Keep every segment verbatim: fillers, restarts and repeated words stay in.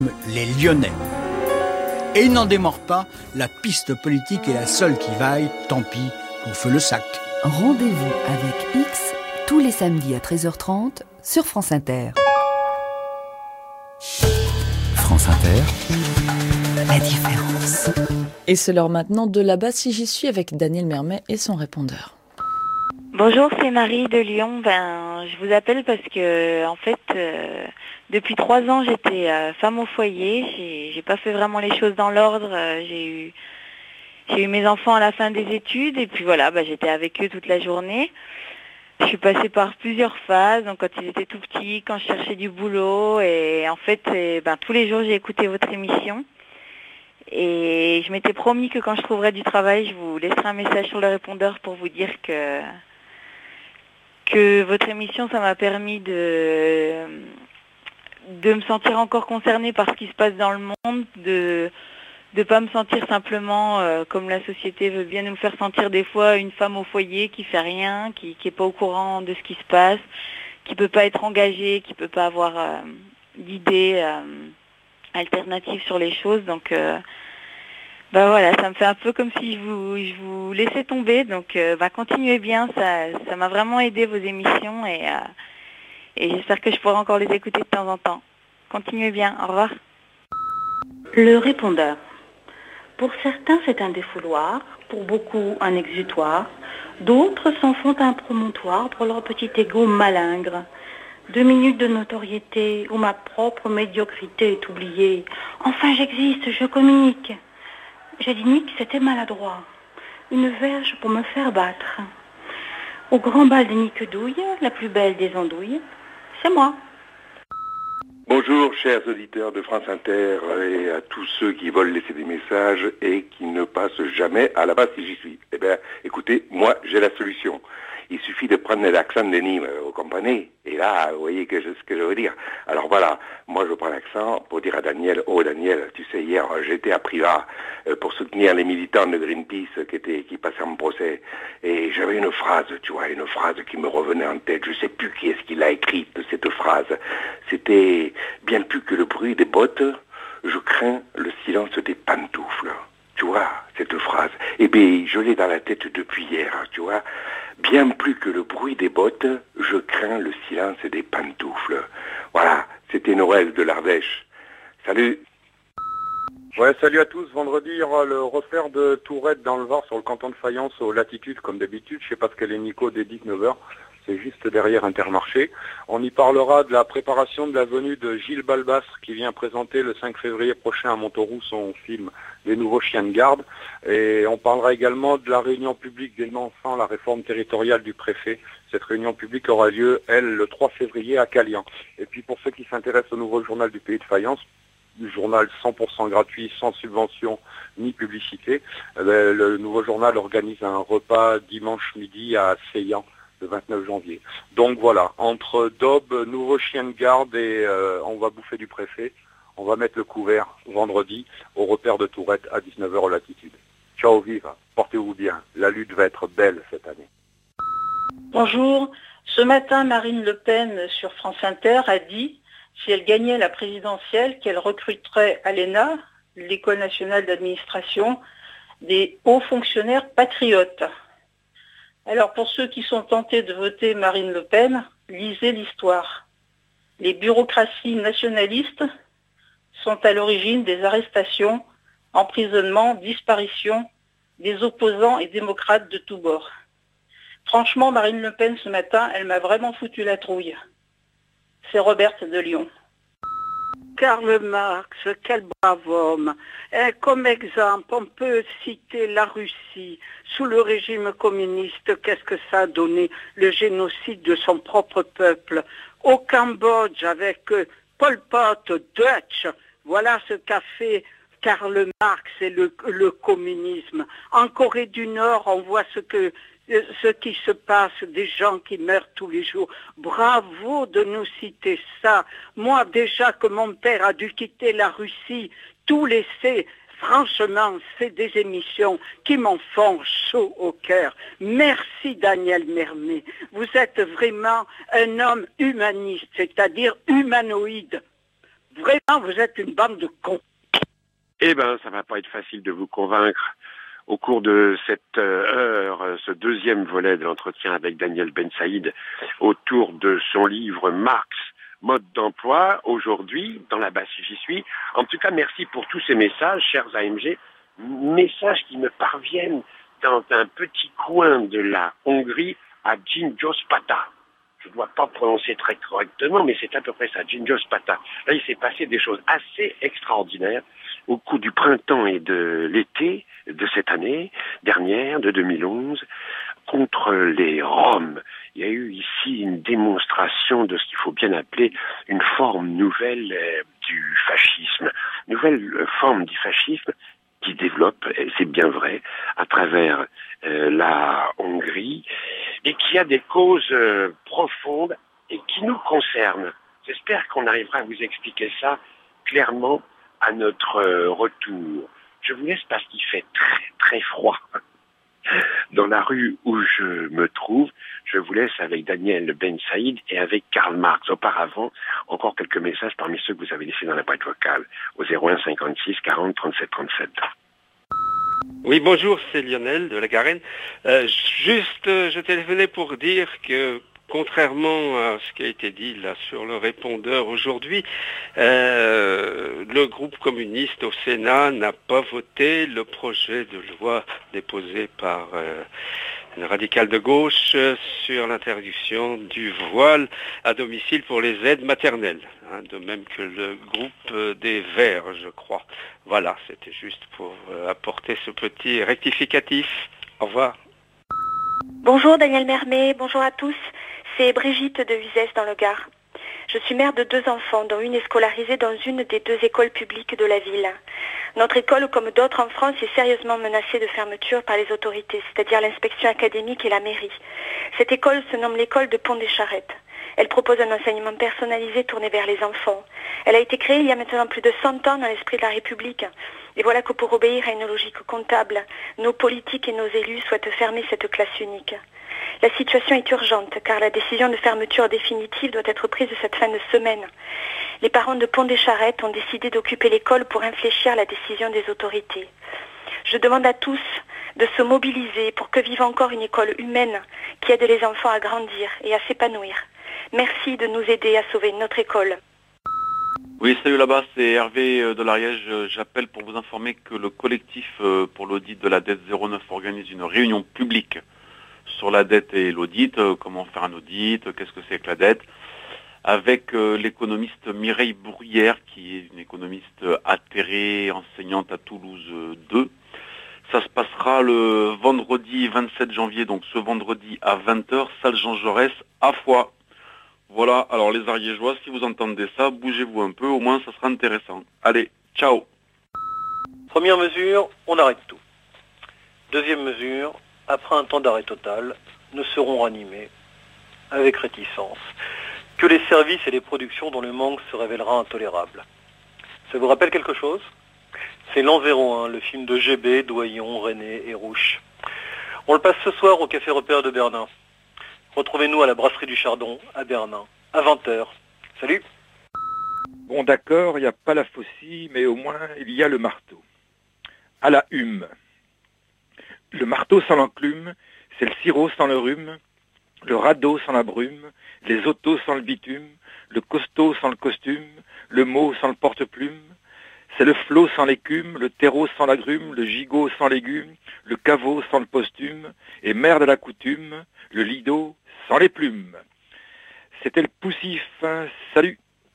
Les Lyonnais. Et il n'en démord pas, la piste politique est la seule qui vaille, tant pis, on fait le sac. Rendez-vous avec X tous les samedis à treize heures trente sur France Inter. France Inter. La différence. Et c'est l'heure maintenant de là-bas si j'y suis avec Daniel Mermet et son répondeur. Bonjour, c'est Marie de Lyon. Ben, je vous appelle parce que, en fait, euh, depuis trois ans, j'étais euh, femme au foyer. J'ai, j'ai pas fait vraiment les choses dans l'ordre. Euh, j'ai eu, j'ai eu mes enfants à la fin des études et puis voilà, ben, j'étais avec eux toute la journée. Je suis passée par plusieurs phases, donc quand ils étaient tout petits, quand je cherchais du boulot, et en fait, et, ben, tous les jours, j'ai écouté votre émission. Et je m'étais promis que quand je trouverais du travail, je vous laisserai un message sur le répondeur pour vous dire que que votre émission, ça m'a permis de, de me sentir encore concernée par ce qui se passe dans le monde, de ne pas me sentir simplement, euh, comme la société veut bien nous faire sentir des fois, une femme au foyer qui fait rien, qui n'est pas au courant de ce qui se passe, qui peut pas être engagée, qui peut pas avoir euh, d'idées euh, alternatives sur les choses. Donc, euh, bah voilà, ça me fait un peu comme si je vous, je vous laissais tomber, donc euh, bah continuez bien, ça, ça m'a vraiment aidé vos émissions et, euh, et j'espère que je pourrai encore les écouter de temps en temps. Continuez bien, au revoir. Le répondeur. Pour certains, c'est un défouloir, pour beaucoup un exutoire, d'autres s'en font un promontoire pour leur petit égo malingre. Deux minutes de notoriété où ma propre médiocrité est oubliée. Enfin, j'existe, je communique. J'ai dit Nick, c'était maladroit. Une verge pour me faire battre. Au grand bal des Niquedouilles, la plus belle des andouilles, c'est moi. Bonjour, chers auditeurs de France Inter et à tous ceux qui veulent laisser des messages et qui ne passent jamais à la base si j'y suis. Eh bien, écoutez, moi, j'ai la solution. Il suffit de prendre l'accent de Nîmes, vous comprenez? Et là, vous voyez que je, ce que je veux dire. Alors voilà, moi je prends l'accent pour dire à Daniel, oh Daniel, tu sais, hier j'étais à Privas euh, pour soutenir les militants de Greenpeace qui étaient, qui passaient en procès. Et j'avais une phrase, tu vois, une phrase qui me revenait en tête. Je sais plus qui est-ce qui l'a écrite, cette phrase. C'était bien plus que le bruit des bottes, je crains le silence des pantoufles. Tu vois, cette phrase. Eh bien, je l'ai dans la tête depuis hier, tu vois. Bien plus que le bruit des bottes, je crains le silence des pantoufles. Voilà, c'était Noël de l'Ardèche. Salut. Ouais, salut à tous. Vendredi, il y aura le refaire de Tourette dans le Var sur le canton de Fayence aux latitudes, comme d'habitude. Je sais pas ce qu'elle est Nico dès dix-neuf heures. C'est juste derrière Intermarché. On y parlera de la préparation de la venue de Gilles Balbastre qui vient présenter le cinq février prochain à Montauroux son film Les Nouveaux Chiens de Garde. Et on parlera également de la réunion publique des enfants, la réforme territoriale du préfet. Cette réunion publique aura lieu, elle, le trois février à Calian. Et puis pour ceux qui s'intéressent au nouveau journal du Pays de Fayence, du journal cent pour cent gratuit, sans subvention ni publicité, le nouveau journal organise un repas dimanche midi à Seillan, le vingt-neuf janvier. Donc voilà, entre Daube, Nouveau Chien de Garde et euh, on va bouffer du préfet, on va mettre le couvert vendredi au repère de Tourette à dix-neuf heures aux latitudes. Ciao, vive, portez-vous bien, la lutte va être belle cette année. Bonjour, ce matin Marine Le Pen sur France Inter a dit, si elle gagnait la présidentielle, qu'elle recruterait à l'E N A, l'École nationale d'administration, des hauts fonctionnaires patriotes. Alors pour ceux qui sont tentés de voter Marine Le Pen, lisez l'histoire. Les bureaucraties nationalistes sont à l'origine des arrestations, emprisonnements, disparitions des opposants et démocrates de tous bords. Franchement, Marine Le Pen ce matin, elle m'a vraiment foutu la trouille. C'est Roberte de Lyon. Karl Marx, quel brave homme. Et comme exemple, on peut citer la Russie. Sous le régime communiste, qu'est-ce que ça a donné? Le génocide de son propre peuple. Au Cambodge, avec Pol Pot, Dutch, voilà ce qu'a fait Karl Marx et le, le communisme. En Corée du Nord, on voit ce que ce qui se passe, des gens qui meurent tous les jours. Bravo de nous citer ça. Moi, déjà que mon père a dû quitter la Russie, tout laisser, franchement, c'est des émissions qui m'en font chaud au cœur. Merci Daniel Mermet. Vous êtes vraiment un homme humaniste, c'est-à-dire humanoïde. Vraiment, vous êtes une bande de cons. Eh ben, ça va pas être facile de vous convaincre. Au cours de cette heure, ce deuxième volet de l'entretien avec Daniel Ben Saïd autour de son livre Marx, mode d'emploi, aujourd'hui, dans la base J'y suis. En tout cas, merci pour tous ces messages, chers A M G, messages qui me parviennent dans un petit coin de la Hongrie à Ginjospata. Je ne dois pas prononcer très correctement, mais c'est à peu près ça, Ginjospata. Là, il s'est passé des choses assez extraordinaires au cours du printemps et de l'été de cette année dernière, de deux mille onze, contre les Roms. Il y a eu ici une démonstration de ce qu'il faut bien appeler une forme nouvelle euh, du fascisme. Nouvelle euh, forme du fascisme qui développe, et c'est bien vrai, à travers euh, la Hongrie, et qui a des causes euh, profondes et qui nous concernent. J'espère qu'on arrivera à vous expliquer ça clairement à notre euh, retour. Je vous laisse parce qu'il fait très très froid dans la rue où je me trouve. Je vous laisse avec Daniel Ben Saïd et avec Karl Marx. Auparavant, encore quelques messages parmi ceux que vous avez laissés dans la boîte vocale au zéro un cinquante-six quarante trente-sept trente-sept. Oui, bonjour, c'est Lionel de la Garenne. Euh, juste, euh, je téléphonais pour dire que, contrairement à ce qui a été dit là sur le répondeur aujourd'hui, euh, le groupe communiste au Sénat n'a pas voté le projet de loi déposé par euh, une radicale de gauche euh, sur l'interdiction du voile à domicile pour les aides maternelles, hein, de même que le groupe euh, des Verts, je crois. Voilà, c'était juste pour euh, apporter ce petit rectificatif. Au revoir. Bonjour Daniel Mermet, bonjour à tous. C'est Brigitte de Uzès dans le Gard. Je suis mère de deux enfants, dont une est scolarisée dans une des deux écoles publiques de la ville. Notre école, comme d'autres en France, est sérieusement menacée de fermeture par les autorités, c'est-à-dire l'inspection académique et la mairie. Cette école se nomme l'école de Pont-des-Charrettes. Elle propose un enseignement personnalisé tourné vers les enfants. Elle a été créée il y a maintenant plus de cent ans dans l'esprit de la République. Et voilà que pour obéir à une logique comptable, nos politiques et nos élus souhaitent fermer cette classe unique. La situation est urgente car la décision de fermeture définitive doit être prise cette fin de semaine. Les parents de Pont-des-Charrettes ont décidé d'occuper l'école pour infléchir la décision des autorités. Je demande à tous de se mobiliser pour que vive encore une école humaine qui aide les enfants à grandir et à s'épanouir. Merci de nous aider à sauver notre école. Oui, salut là-bas, c'est Hervé de l'Ariège. J'appelle pour vous informer que le collectif pour l'audit de la dette zéro neuf organise une réunion publique sur la dette et l'audit, comment faire un audit, qu'est-ce que c'est que la dette, avec l'économiste Mireille Bourrière, qui est une économiste atterrée, enseignante à Toulouse deux. Ça se passera le vendredi vingt-sept janvier, donc ce vendredi à vingt heures, salle Jean Jaurès, à Foix. Voilà, alors les Ariégeois, si vous entendez ça, bougez-vous un peu, au moins ça sera intéressant. Allez, ciao. Première mesure, on arrête tout. Deuxième mesure, après un temps d'arrêt total, ne seront ranimés, avec réticence, que les services et les productions dont le manque se révélera intolérable. Ça vous rappelle quelque chose ? C'est l'an zéro un, le film de G B, Doyon, René et Rouche. On le passe ce soir au Café Repère de Bernin. Retrouvez-nous à la Brasserie du Chardon, à Bernin, à vingt heures. Salut. Bon d'accord, il n'y a pas la faucille, mais au moins il y a le marteau. À la hume. Le marteau sans l'enclume, c'est le sirop sans le rhume, le radeau sans la brume, les autos sans le bitume, le costaud sans le costume, le mot sans le porte-plume. C'est le flot sans l'écume, le terreau sans l'agrume, le gigot sans légumes, le caveau sans le posthume, et merde à la coutume, le lido sans les plumes. C'était le poussif, hein, salut.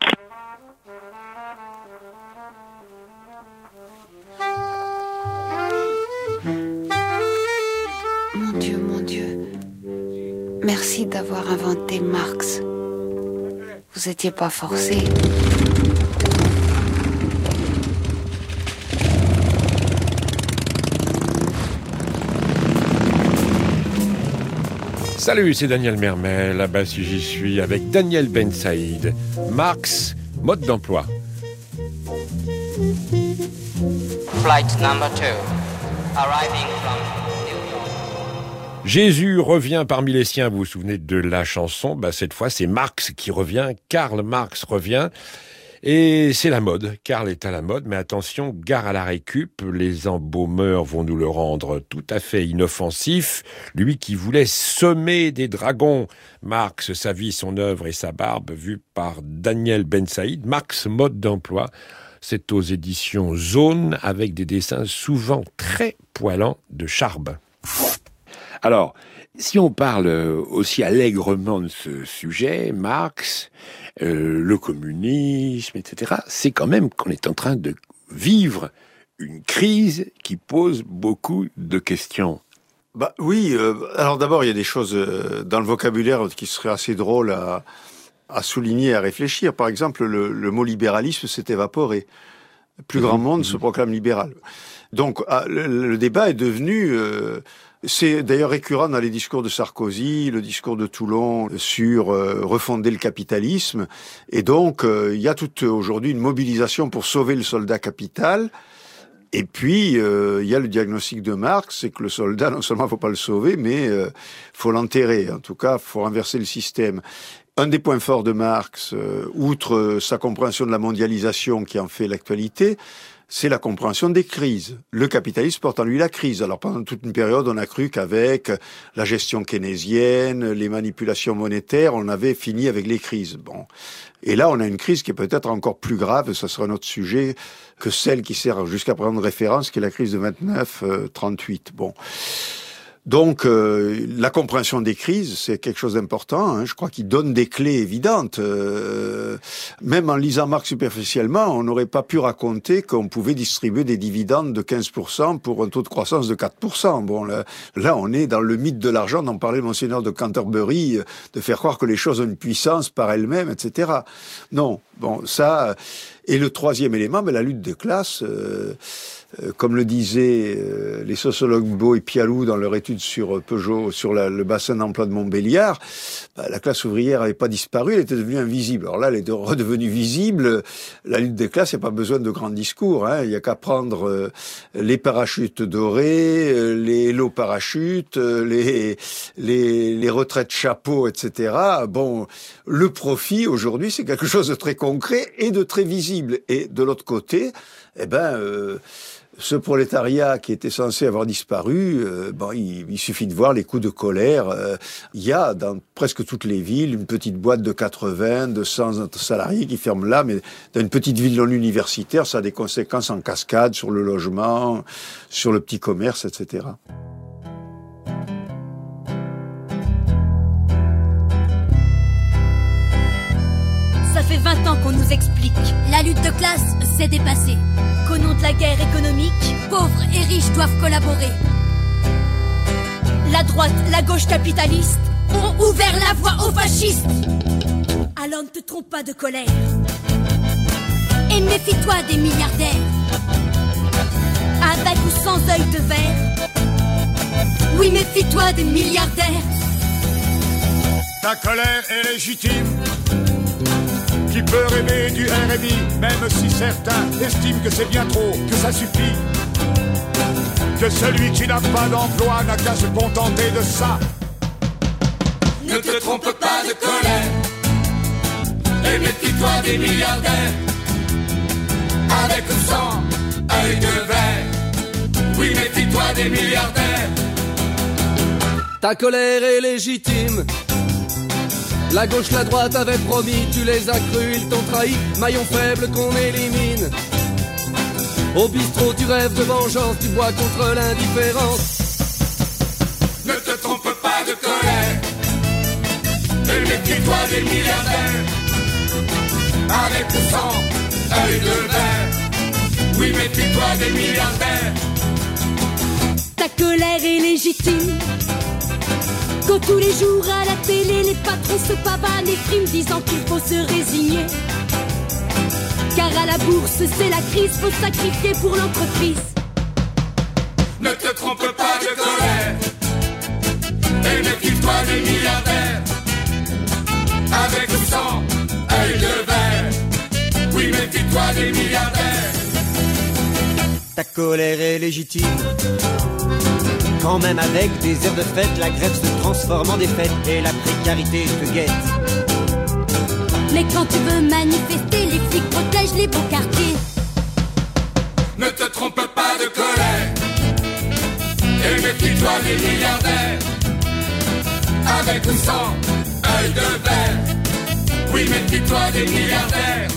Mon Dieu, mon Dieu, merci d'avoir inventé Marx. Vous étiez pas forcé. Salut, c'est Daniel Mermet, là-bas si j'y suis, avec Daniel Ben Saïd. Marx, mode d'emploi. Flight number two, arriving from New York. Jésus revient parmi les siens, vous vous souvenez de la chanson ? Bah, cette fois, c'est Marx qui revient, Karl Marx revient. Et c'est la mode, Karl est à la mode, mais attention, gare à la récup, les embaumeurs vont nous le rendre tout à fait inoffensif. Lui qui voulait semer des dragons. Marx, sa vie, son œuvre et sa barbe, vue par Daniel Bensaïd. Marx, mode d'emploi, c'est aux éditions Zone, avec des dessins souvent très poilants de Charbe. Alors, si on parle aussi allègrement de ce sujet, Marx, euh, le communisme, et cetera, c'est quand même qu'on est en train de vivre une crise qui pose beaucoup de questions. Bah oui, euh, alors d'abord il y a des choses euh, dans le vocabulaire qui seraient assez drôles à, à souligner, à réfléchir. Par exemple, le, le mot libéralisme s'est évaporé. Le plus grand monde se proclame libéral. Donc ah, le, le débat est devenu... Euh, c'est d'ailleurs récurrent dans les discours de Sarkozy, le discours de Toulon sur euh, refonder le capitalisme. Et donc, euh, il y a toute aujourd'hui une mobilisation pour sauver le soldat capital. Et puis, euh, il y a le diagnostic de Marx, c'est que le soldat, non seulement faut pas le sauver, mais euh, faut l'enterrer. En tout cas, faut renverser le système. Un des points forts de Marx, euh, outre sa compréhension de la mondialisation qui en fait l'actualité, c'est la compréhension des crises. Le capitalisme porte en lui la crise. Alors pendant toute une période, on a cru qu'avec la gestion keynésienne, les manipulations monétaires, on avait fini avec les crises. Bon. Et là, on a une crise qui est peut-être encore plus grave, et ça sera notre sujet, que celle qui sert jusqu'à présent de référence, qui est la crise de vingt-neuf trente-huit. Bon. Donc, euh, la compréhension des crises, c'est quelque chose d'important. Hein. Je crois qu'il donne des clés évidentes. Euh, même en lisant Marx superficiellement, on n'aurait pas pu raconter qu'on pouvait distribuer des dividendes de quinze pour cent pour un taux de croissance de quatre pour cent. Bon, là, là on est dans le mythe de l'argent dont parlait Monseigneur de Canterbury, de faire croire que les choses ont une puissance par elles-mêmes, et cetera. Non, bon, ça... Et le troisième élément, ben, la lutte de classe... Euh, Euh, comme le disaient euh, les sociologues Beau et Pialou dans leur étude sur Peugeot, sur la, le bassin d'emploi de Montbéliard, bah, la classe ouvrière n'avait pas disparu, elle était devenue invisible. Alors là, elle est redevenue visible. La lutte des classes, il n'y a pas besoin de grands discours. Hein. Il n'y a qu'à prendre euh, les parachutes dorés, euh, les hello parachutes, euh, les, les, les retraites chapeaux, et cetera. Bon, le profit aujourd'hui, c'est quelque chose de très concret et de très visible. Et de l'autre côté, eh ben, euh, ce prolétariat qui était censé avoir disparu, euh, bon, il, il suffit de voir les coups de colère. Euh, il y a dans presque toutes les villes une petite boîte de quatre-vingts, de cent salariés qui ferme là, mais dans une petite ville non universitaire, ça a des conséquences en cascade sur le logement, sur le petit commerce, et cetera. Ça fait vingt ans qu'on nous explique. La lutte de classe, c'est dépassé. Qu'au nom de la guerre économique, pauvres et riches doivent collaborer. La droite, la gauche capitaliste ont ouvert la voie aux fascistes. Alors ne te trompe pas de colère. Et méfie-toi des milliardaires. Avec ou sans œil de verre. Oui, méfie-toi des milliardaires. Ta colère est légitime. Qui peut rêver du R M I, même si certains estiment que c'est bien trop, que ça suffit. Que celui qui n'a pas d'emploi n'a qu'à se contenter de ça. Ne te trompe pas de colère, et méfie-toi des milliardaires. Avec ou sans œil de verre, oui, méfie-toi des milliardaires. Ta colère est légitime. La gauche, la droite avaient promis, tu les as crus, ils t'ont trahi, maillon faible qu'on élimine. Au bistrot, tu rêves de vengeance, tu bois contre l'indifférence. Ne te trompe pas de colère, et méfie-toi des milliardaires. Avec ou sans œil de verre, oui, méfie-toi des milliardaires. Ta colère est légitime. Quand tous les jours à la télé, les patrons se pavanent et friment, disant qu'il faut se résigner. Car à la bourse, c'est la crise, faut sacrifier pour l'entreprise. Ne te trompe pas de colère, et méfie-toi des milliardaires. Avec ou sans œil de verre, oui, méfie-toi des milliardaires. Ta colère est légitime. Quand même avec des airs de fête, la grève se transforme en défaite et la précarité te guette. Mais quand tu veux manifester, les flics protègent les beaux quartiers. Ne te trompe pas de colère et méfie-toi des milliardaires. Avec ou sans œil de verre, oui, méfie-toi des milliardaires.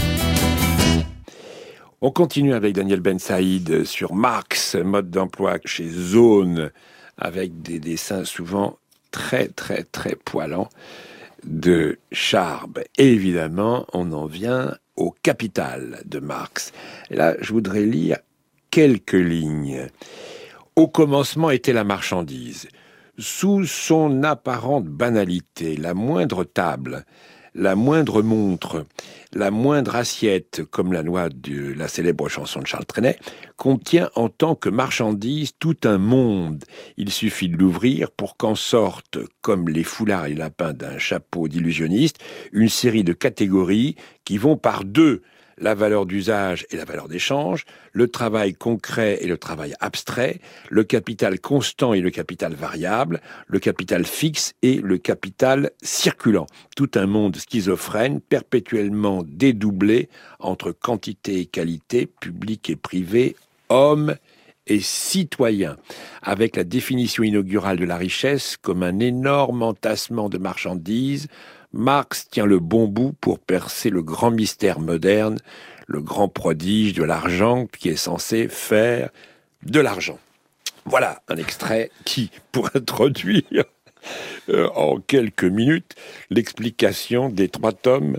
On continue avec Daniel Ben Saïd sur Marx, mode d'emploi chez Zone, avec des dessins souvent très très très poilants de Charb. Et évidemment, on en vient au Capital de Marx. Et là, je voudrais lire quelques lignes. Au commencement était la marchandise. Sous son apparente banalité, la moindre table, la moindre montre, la moindre assiette, comme la noix de la célèbre chanson de Charles Trenet, contient en tant que marchandise tout un monde. Il suffit de l'ouvrir pour qu'en sorte, comme les foulards et lapins d'un chapeau d'illusionniste, une série de catégories qui vont par deux. La valeur d'usage et la valeur d'échange, le travail concret et le travail abstrait, le capital constant et le capital variable, le capital fixe et le capital circulant. Tout un monde schizophrène, perpétuellement dédoublé entre quantité et qualité, public et privé, homme et citoyen, avec la définition inaugurale de la richesse comme un énorme entassement de marchandises. Marx tient le bon bout pour percer le grand mystère moderne, le grand prodige de l'argent qui est censé faire de l'argent. Voilà un extrait qui, pour introduire euh, en quelques minutes l'explication des trois tomes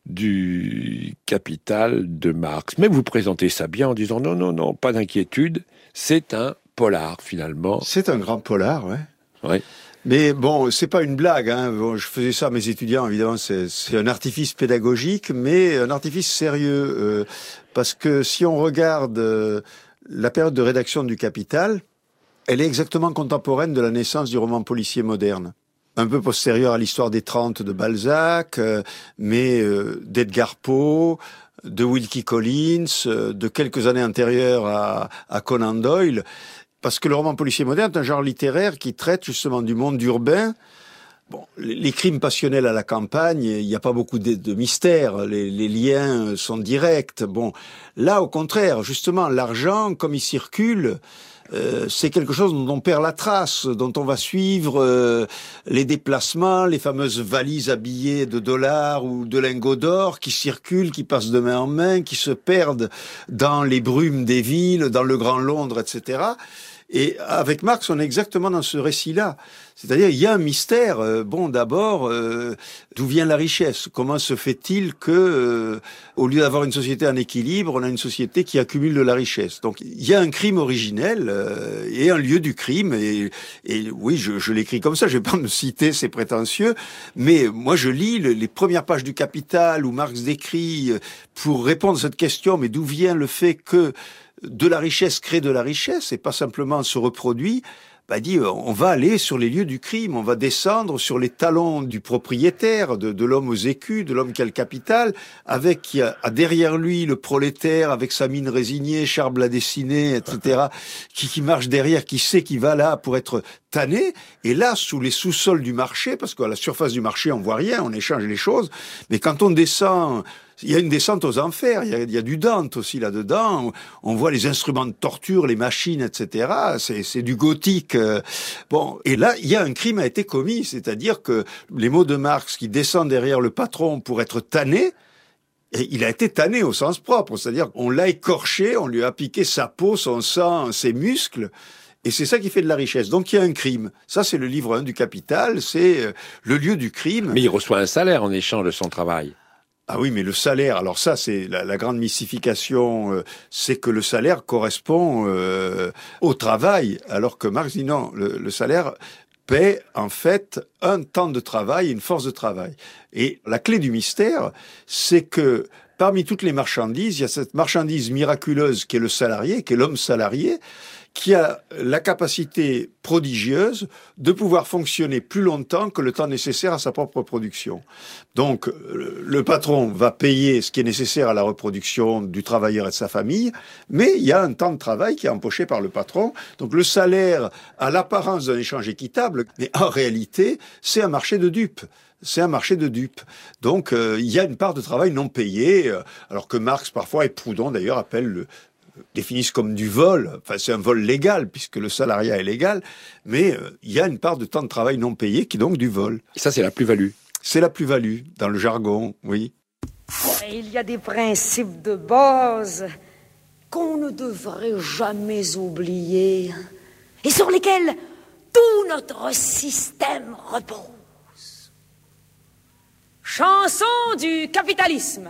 du Capital de Marx. Mais vous présentez ça bien en disant non, non, non, pas d'inquiétude, c'est un polar finalement. C'est un grand polar, ouais. Ouais. Mais bon, c'est pas une blague, hein. Bon, je faisais ça à mes étudiants, évidemment, c'est, c'est un artifice pédagogique, mais un artifice sérieux, euh, parce que si on regarde euh, la période de rédaction du Capital, elle est exactement contemporaine de la naissance du roman policier moderne. Un peu postérieure à l'histoire des trente de Balzac, euh, mais euh, d'Edgar Poe, de Wilkie Collins, euh, de quelques années antérieures à, à Conan Doyle. Parce que le roman policier moderne est un genre littéraire qui traite justement du monde urbain. Bon, les crimes passionnels à la campagne, il n'y a pas beaucoup de, de mystère, les, les liens sont directs. Bon, là, au contraire, justement, l'argent, comme il circule, euh, c'est quelque chose dont on perd la trace, dont on va suivre euh, les déplacements, les fameuses valises à billets de dollars ou de lingots d'or qui circulent, qui passent de main en main, qui se perdent dans les brumes des villes, dans le Grand Londres, et cetera. Et avec Marx, on est exactement dans ce récit-là. C'est-à-dire, il y a un mystère. Euh, bon, d'abord, euh, d'où vient la richesse? Comment se fait-il que, euh, au lieu d'avoir une société en équilibre, on a une société qui accumule de la richesse? Donc, il y a un crime originel euh, et un lieu du crime. Et, et oui, je, je l'écris comme ça. Je vais pas me citer, c'est prétentieux. Mais moi, je lis le, les premières pages du Capital où Marx décrit, euh, pour répondre à cette question, mais d'où vient le fait que de la richesse crée de la richesse et pas simplement se reproduit, bah dit on va aller sur les lieux du crime, on va descendre sur les talons du propriétaire, de, de l'homme aux écus, de l'homme qui a le capital, avec qui a, a derrière lui le prolétaire avec sa mine résignée, Charb l'a dessiné, et cetera, qui, qui marche derrière, qui sait qu'il va là pour être tanné, et là, sous les sous-sols du marché, parce qu'à la surface du marché, on voit rien, on échange les choses, mais quand on descend, il y a une descente aux enfers, il y a, il y a du Dante aussi là-dedans, on voit les instruments de torture, les machines, et cetera, c'est, c'est du gothique. Bon, et là, il y a un crime a été commis, c'est-à-dire que les mots de Marx qui descendent derrière le patron pour être tanné, et il a été tanné au sens propre, c'est-à-dire qu'on l'a écorché, on lui a piqué sa peau, son sang, ses muscles, et c'est ça qui fait de la richesse. Donc il y a un crime. Ça, c'est le livre un du Capital, c'est le lieu du crime. Mais il reçoit un salaire en échange de son travail. Ah oui, mais le salaire, alors ça, c'est la, la grande mystification, euh, c'est que le salaire correspond euh, au travail, alors que Marx dit non, le, le salaire paie en fait un temps de travail, une force de travail. Et la clé du mystère, c'est que parmi toutes les marchandises, il y a cette marchandise miraculeuse qui est le salarié, qui est l'homme salarié, qui a la capacité prodigieuse de pouvoir fonctionner plus longtemps que le temps nécessaire à sa propre production. Donc, le patron va payer ce qui est nécessaire à la reproduction du travailleur et de sa famille, mais il y a un temps de travail qui est empoché par le patron. Donc, le salaire a l'apparence d'un échange équitable, mais en réalité, c'est un marché de dupes. C'est un marché de dupes. Donc, euh, il y a une part de travail non payée, euh, alors que Marx, parfois, et Proudhon, d'ailleurs, appellent le définissent comme du vol. Enfin, c'est un vol légal, puisque le salariat est légal, mais euh, il y a une part de temps de travail non payé qui est donc du vol. Et ça, c'est la plus-value. C'est la plus-value, dans le jargon, oui. Il y a des principes de base qu'on ne devrait jamais oublier et sur lesquels tout notre système repose. Chanson du capitalisme.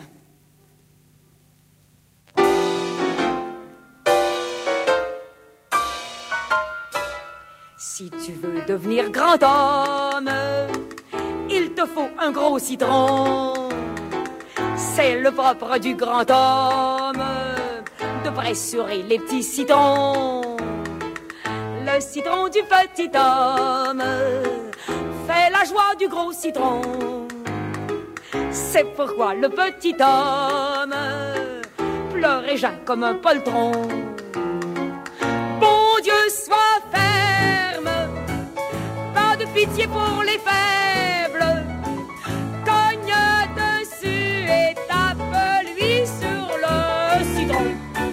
Si tu veux devenir grand homme, il te faut un gros citron. C'est le propre du grand homme de pressurer les petits citrons. Le citron du petit homme fait la joie du gros citron. C'est pourquoi le petit homme pleure et geint comme un poltron. Bon Dieu soit ferme, pas de pitié pour les faibles. Cogne dessus et tape-lui sur le citron.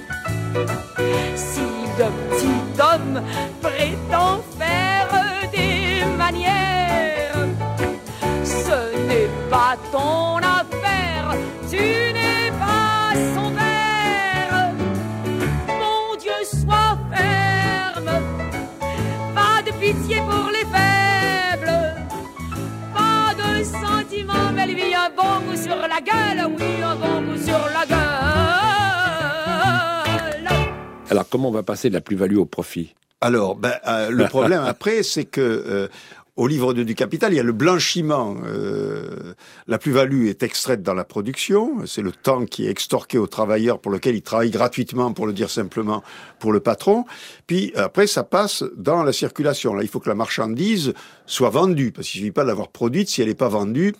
Si le petit homme prétend faire des manières, ce n'est pas ton affaire, tu n'es pas son père. Mon Dieu soit ferme, pas de pitié pour les faibles, pas de sentiment, mais lui un bon coup sur la gueule, oui, un bon coup sur la gueule. Alors, comment on va passer de la plus-value au profit? Alors, ben, euh, le problème après, c'est que euh, au livre deux du Capital, il y a le blanchiment. Euh, la plus-value est extraite dans la production. C'est le temps qui est extorqué aux travailleurs pour lequel ils travaillent gratuitement, pour le dire simplement, pour le patron. Puis après, ça passe dans la circulation. Là, il faut que la marchandise soit vendue, parce qu'il ne suffit pas de l'avoir produite. Si elle n'est pas vendue,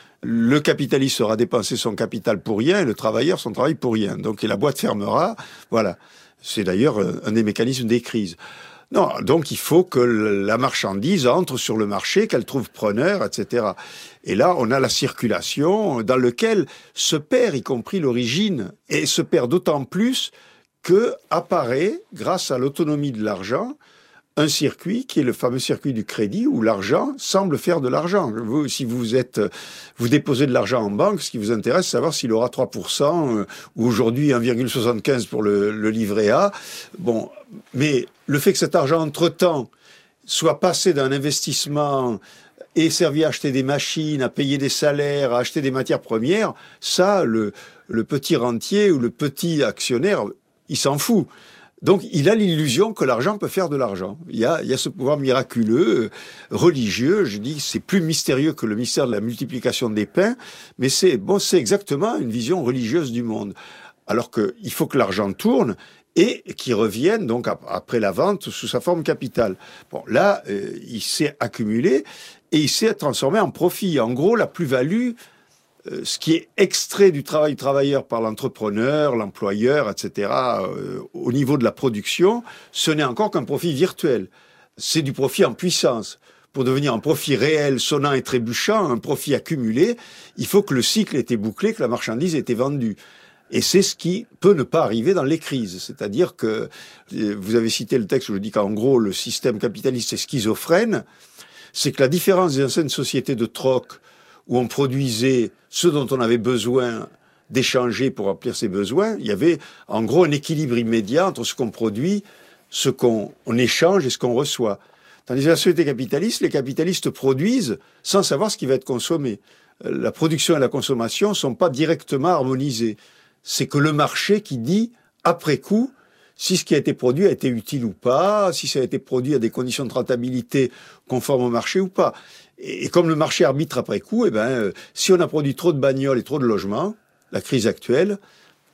le capitaliste aura dépensé son capital pour rien et le travailleur son travail pour rien. Donc, et la boîte fermera. Voilà. C'est d'ailleurs un des mécanismes des crises. Non, donc il faut que la marchandise entre sur le marché, qu'elle trouve preneur, et cetera. Et là, on a la circulation dans laquelle se perd, y compris l'origine, et se perd d'autant plus que apparaît, grâce à l'autonomie de l'argent, un circuit qui est le fameux circuit du crédit où l'argent semble faire de l'argent. Vous, si vous êtes, vous déposez de l'argent en banque, ce qui vous intéresse, c'est savoir s'il aura trois pour cent euh, ou aujourd'hui un virgule soixante-quinze pour le, le livret A. Bon, mais le fait que cet argent, entre-temps, soit passé d'un investissement et servi à acheter des machines, à payer des salaires, à acheter des matières premières, ça, le, le petit rentier ou le petit actionnaire, il s'en fout. Donc, il a l'illusion que l'argent peut faire de l'argent. Il y a, il y a ce pouvoir miraculeux, euh, religieux. Je dis, c'est plus mystérieux que le mystère de la multiplication des pains, mais c'est bon, c'est exactement une vision religieuse du monde. Alors que il faut que l'argent tourne et qu'il revienne donc après la vente sous sa forme capitale. Bon, là, euh, il s'est accumulé et il s'est transformé en profit. En gros, la plus-value, Euh, ce qui est extrait du travail du travailleur par l'entrepreneur, l'employeur, et cetera, euh, au niveau de la production, ce n'est encore qu'un profit virtuel. C'est du profit en puissance. Pour devenir un profit réel, sonnant et trébuchant, un profit accumulé, il faut que le cycle ait été bouclé, que la marchandise ait été vendue. Et c'est ce qui peut ne pas arriver dans les crises. C'est-à-dire que, vous avez cité le texte où je dis qu'en gros, le système capitaliste est schizophrène, c'est que la différence des anciennes sociétés de troc, où on produisait ce dont on avait besoin d'échanger pour remplir ses besoins, il y avait en gros un équilibre immédiat entre ce qu'on produit, ce qu'on on échange et ce qu'on reçoit. Tandis que la société capitaliste, les capitalistes produisent sans savoir ce qui va être consommé. La production et la consommation ne sont pas directement harmonisées. C'est que le marché qui dit, après coup, si ce qui a été produit a été utile ou pas, si ça a été produit à des conditions de rentabilité conformes au marché ou pas. Et comme le marché arbitre après coup, eh ben, euh, si on a produit trop de bagnoles et trop de logements, la crise actuelle,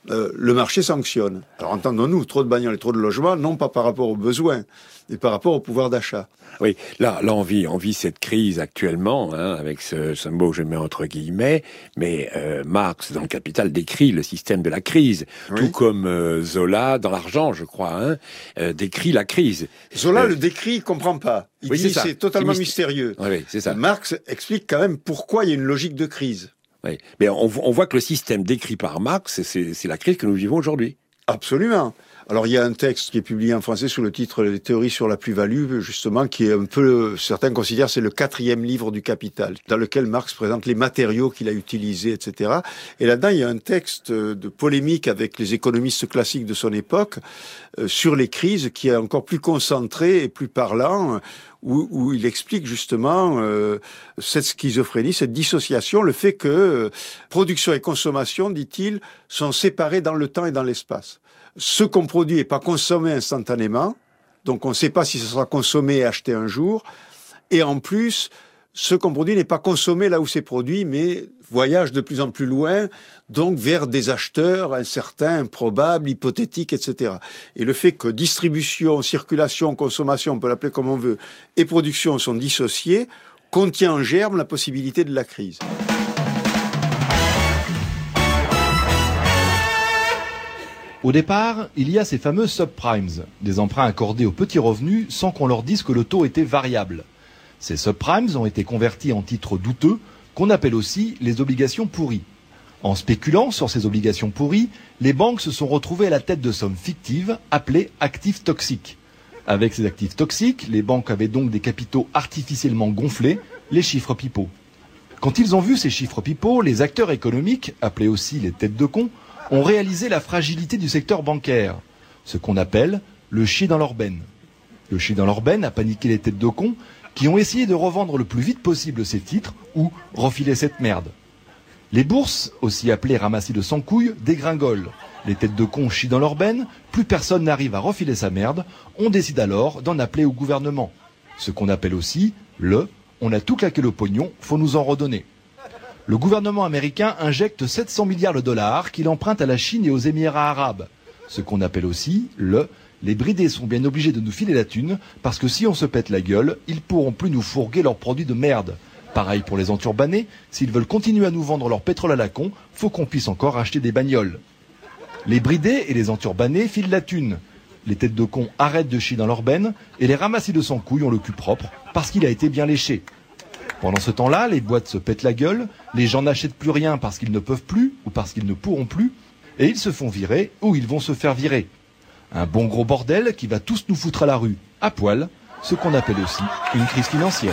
euh, le marché sanctionne. Alors entendons-nous, trop de bagnoles et trop de logements, non pas par rapport aux besoins, mais par rapport au pouvoir d'achat. Oui, là, là on vit, on vit cette crise actuellement, hein, avec ce, ce mot que je mets entre guillemets, mais euh, Marx, dans le Capital, décrit le système de la crise, oui. Tout comme euh, Zola, dans l'Argent, je crois, hein, euh, décrit la crise. Zola euh, le décrit, il comprend pas. Il oui, dit c'est, c'est totalement c'est mystérieux. Oui, oui, c'est ça. Marx explique quand même pourquoi il y a une logique de crise. Oui, mais on, on voit que le système décrit par Marx, c'est, c'est la crise que nous vivons aujourd'hui. Absolument. Alors il y a un texte qui est publié en français sous le titre « Les théories sur la plus-value », justement, qui est un peu, certains considèrent, c'est le quatrième livre du Capital, dans lequel Marx présente les matériaux qu'il a utilisés, et cetera. Et là-dedans, il y a un texte de polémique avec les économistes classiques de son époque euh, sur les crises, qui est encore plus concentré et plus parlant, où, où il explique justement euh, cette schizophrénie, cette dissociation, le fait que euh, production et consommation, dit-il, sont séparés dans le temps et dans l'espace. Ce qu'on produit n'est pas consommé instantanément, donc on ne sait pas si ça sera consommé et acheté un jour. Et en plus, ce qu'on produit n'est pas consommé là où c'est produit, mais voyage de plus en plus loin, donc vers des acheteurs incertains, improbables, hypothétiques, et cetera. Et le fait que distribution, circulation, consommation, on peut l'appeler comme on veut, et production sont dissociés, contient en germe la possibilité de la crise. Au départ, il y a ces fameux subprimes, des emprunts accordés aux petits revenus sans qu'on leur dise que le taux était variable. Ces subprimes ont été convertis en titres douteux, qu'on appelle aussi les obligations pourries. En spéculant sur ces obligations pourries, les banques se sont retrouvées à la tête de sommes fictives appelées actifs toxiques. Avec ces actifs toxiques, les banques avaient donc des capitaux artificiellement gonflés, les chiffres pipeaux. Quand ils ont vu ces chiffres pipeaux, les acteurs économiques, appelés aussi les têtes de con, ont réalisé la fragilité du secteur bancaire, ce qu'on appelle le chier dans leur benne. Le chier dans leur benne a paniqué les têtes de cons qui ont essayé de revendre le plus vite possible ces titres ou refiler cette merde. Les bourses, aussi appelées ramassis de sans couilles, dégringolent. Les têtes de cons chient dans leur benne, plus personne n'arrive à refiler sa merde, on décide alors d'en appeler au gouvernement. Ce qu'on appelle aussi le « on a tout claqué le pognon, faut nous en redonner ». Le gouvernement américain injecte sept cents milliards de dollars qu'il emprunte à la Chine et aux Émirats arabes. Ce qu'on appelle aussi le « les bridés sont bien obligés de nous filer la thune parce que si on se pète la gueule, ils pourront plus nous fourguer leurs produits de merde ». Pareil pour les enturbanés, s'ils veulent continuer à nous vendre leur pétrole à la con, faut qu'on puisse encore acheter des bagnoles. Les bridés et les enturbanés filent la thune. Les têtes de cons arrêtent de chier dans leur benne et les ramassis de sans couilles ont le cul propre parce qu'il a été bien léché. Pendant ce temps-là, les boîtes se pètent la gueule, les gens n'achètent plus rien parce qu'ils ne peuvent plus ou parce qu'ils ne pourront plus, et ils se font virer ou ils vont se faire virer. Un bon gros bordel qui va tous nous foutre à la rue, à poil, ce qu'on appelle aussi une crise financière.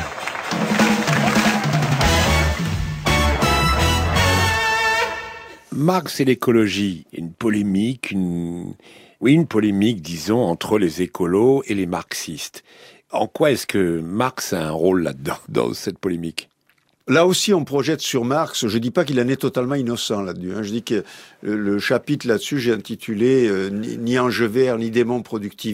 Marx et l'écologie, une polémique, une... oui, une polémique, disons, entre les écolos et les marxistes. En quoi est-ce que Marx a un rôle là-dedans, dans cette polémique ? Là aussi, on projette sur Marx, je dis pas qu'il en est totalement innocent là-dessus, hein. Je dis que le chapitre là-dessus, j'ai intitulé euh, « Ni ange vert, ni démon productiviste ».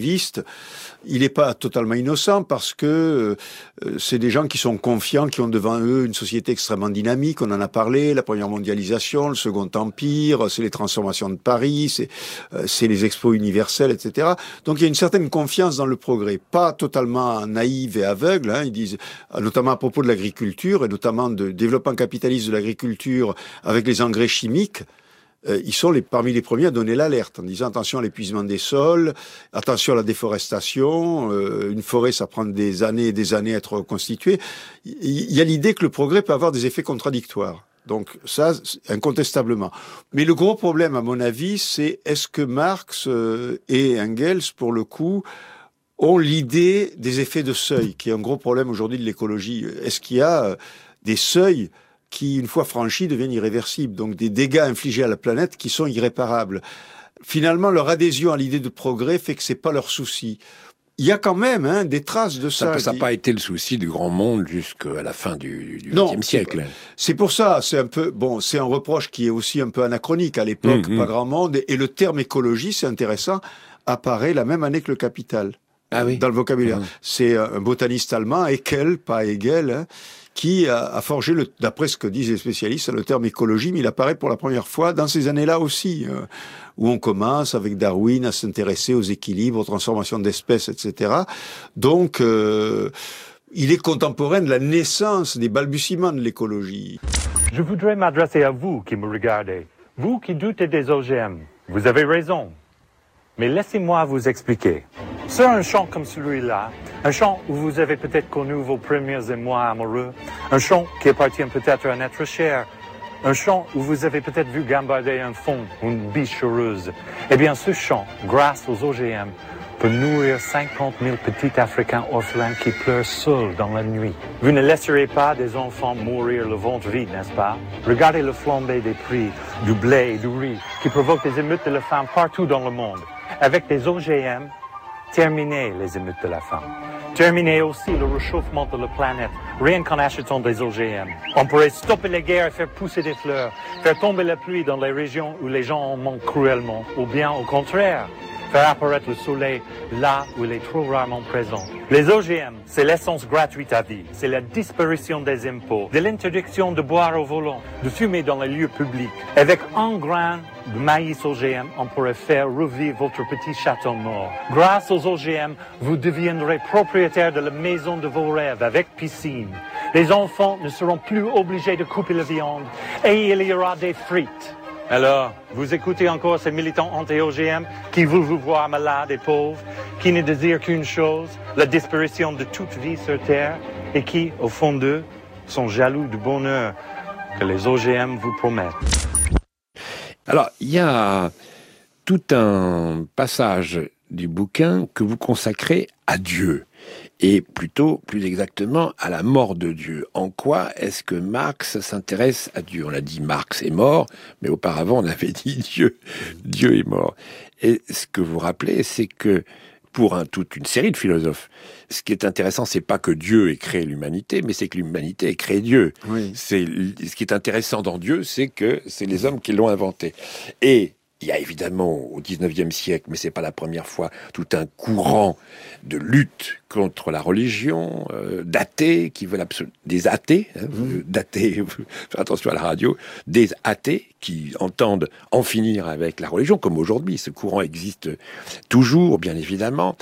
Il n'est pas totalement innocent parce que euh, c'est des gens qui sont confiants, qui ont devant eux une société extrêmement dynamique, on en a parlé, la première mondialisation, le second empire, c'est les transformations de Paris, c'est euh, c'est les expos universelles, et cetera. Donc il y a une certaine confiance dans le progrès, pas totalement naïve et aveugle, hein. Ils disent, notamment à propos de l'agriculture et notamment de développement capitaliste de l'agriculture avec les engrais chimiques, euh, ils sont les, parmi les premiers à donner l'alerte en disant attention à l'épuisement des sols, attention à la déforestation, euh, une forêt ça prend des années et des années à être reconstituée. Il y a l'idée que le progrès peut avoir des effets contradictoires. Donc ça, incontestablement. Mais le gros problème, à mon avis, c'est est-ce que Marx euh, et Engels, pour le coup, ont l'idée des effets de seuil, qui est un gros problème aujourd'hui de l'écologie. Est-ce qu'il y a euh, des seuils qui, une fois franchis, deviennent irréversibles, donc des dégâts infligés à la planète qui sont irréparables. Finalement, leur adhésion à l'idée de progrès fait que c'est pas leur souci. Il y a quand même hein, des traces de ça. Ça n'a pas été le souci du grand monde jusqu'à la fin du vingtième siècle. C'est pour ça, c'est un peu bon, c'est un reproche qui est aussi un peu anachronique. À l'époque, mmh, pas mmh. grand monde. Et le terme écologie, c'est intéressant, apparaît la même année que le capital. Ah oui. Dans le vocabulaire. Mmh. C'est un botaniste allemand, Haeckel, pas Hegel, hein, qui a, a forgé, le, d'après ce que disent les spécialistes, le terme écologie, mais il apparaît pour la première fois dans ces années-là aussi, euh, où on commence avec Darwin à s'intéresser aux équilibres, aux transformations d'espèces, et cetera. Donc, euh, il est contemporain de la naissance, des balbutiements de l'écologie. Je voudrais m'adresser à vous qui me regardez, vous qui doutez des O G M. Vous avez raison. Mais laissez-moi vous expliquer. Sur un champ comme celui-là, un champ où vous avez peut-être connu vos premiers émois amoureux, un champ qui appartient peut-être à un être cher, un champ où vous avez peut-être vu gambader un faon ou une biche heureuse, eh bien ce champ, grâce aux O G M, peut nourrir cinquante mille petits Africains orphelins qui pleurent seuls dans la nuit. Vous ne laisserez pas des enfants mourir le ventre vide, n'est-ce pas? Regardez le flambé des prix du blé et du riz qui provoque des émeutes de la faim partout dans le monde. Avec des O G M, terminez les émeutes de la faim. Terminez aussi le réchauffement de la planète, rien qu'en achetant des O G M. On pourrait stopper les guerres et faire pousser des fleurs, faire tomber la pluie dans les régions où les gens en manquent cruellement, ou bien au contraire, faire apparaître le soleil là où il est trop rarement présent. Les O G M, c'est l'essence gratuite à vie, c'est la disparition des impôts, de l'interdiction de boire au volant, de fumer dans les lieux publics. Avec un grain de maïs O G M, on pourrait faire revivre votre petit château mort. Grâce aux O G M, vous deviendrez propriétaire de la maison de vos rêves avec piscine. Les enfants ne seront plus obligés de couper la viande et il y aura des frites. Alors, vous écoutez encore ces militants anti-O G M qui veulent vous voir malade et pauvre, qui ne désirent qu'une chose, la disparition de toute vie sur Terre, et qui, au fond d'eux, sont jaloux du bonheur que les O G M vous promettent. Alors, il y a tout un passage du bouquin que vous consacrez à Dieu, et plutôt, plus exactement, à la mort de Dieu. En quoi est-ce que Marx s'intéresse à Dieu? On l'a dit, Marx est mort, mais auparavant on avait dit Dieu, Dieu est mort. Et ce que vous rappelez, c'est que pour un, toute une série de philosophes, ce qui est intéressant, c'est pas que Dieu ait créé l'humanité, mais c'est que l'humanité ait créé Dieu. Oui. C'est, ce qui est intéressant dans Dieu, c'est que c'est les hommes qui l'ont inventé. Et il y a évidemment au dix-neuvième siècle, mais c'est pas la première fois, tout un courant de lutte contre la religion, euh, d'athées qui veulent absolument, des athées, hein, mmh. d'athées, faire attention à la radio, des athées qui entendent en finir avec la religion, comme aujourd'hui. Ce courant existe toujours, bien évidemment.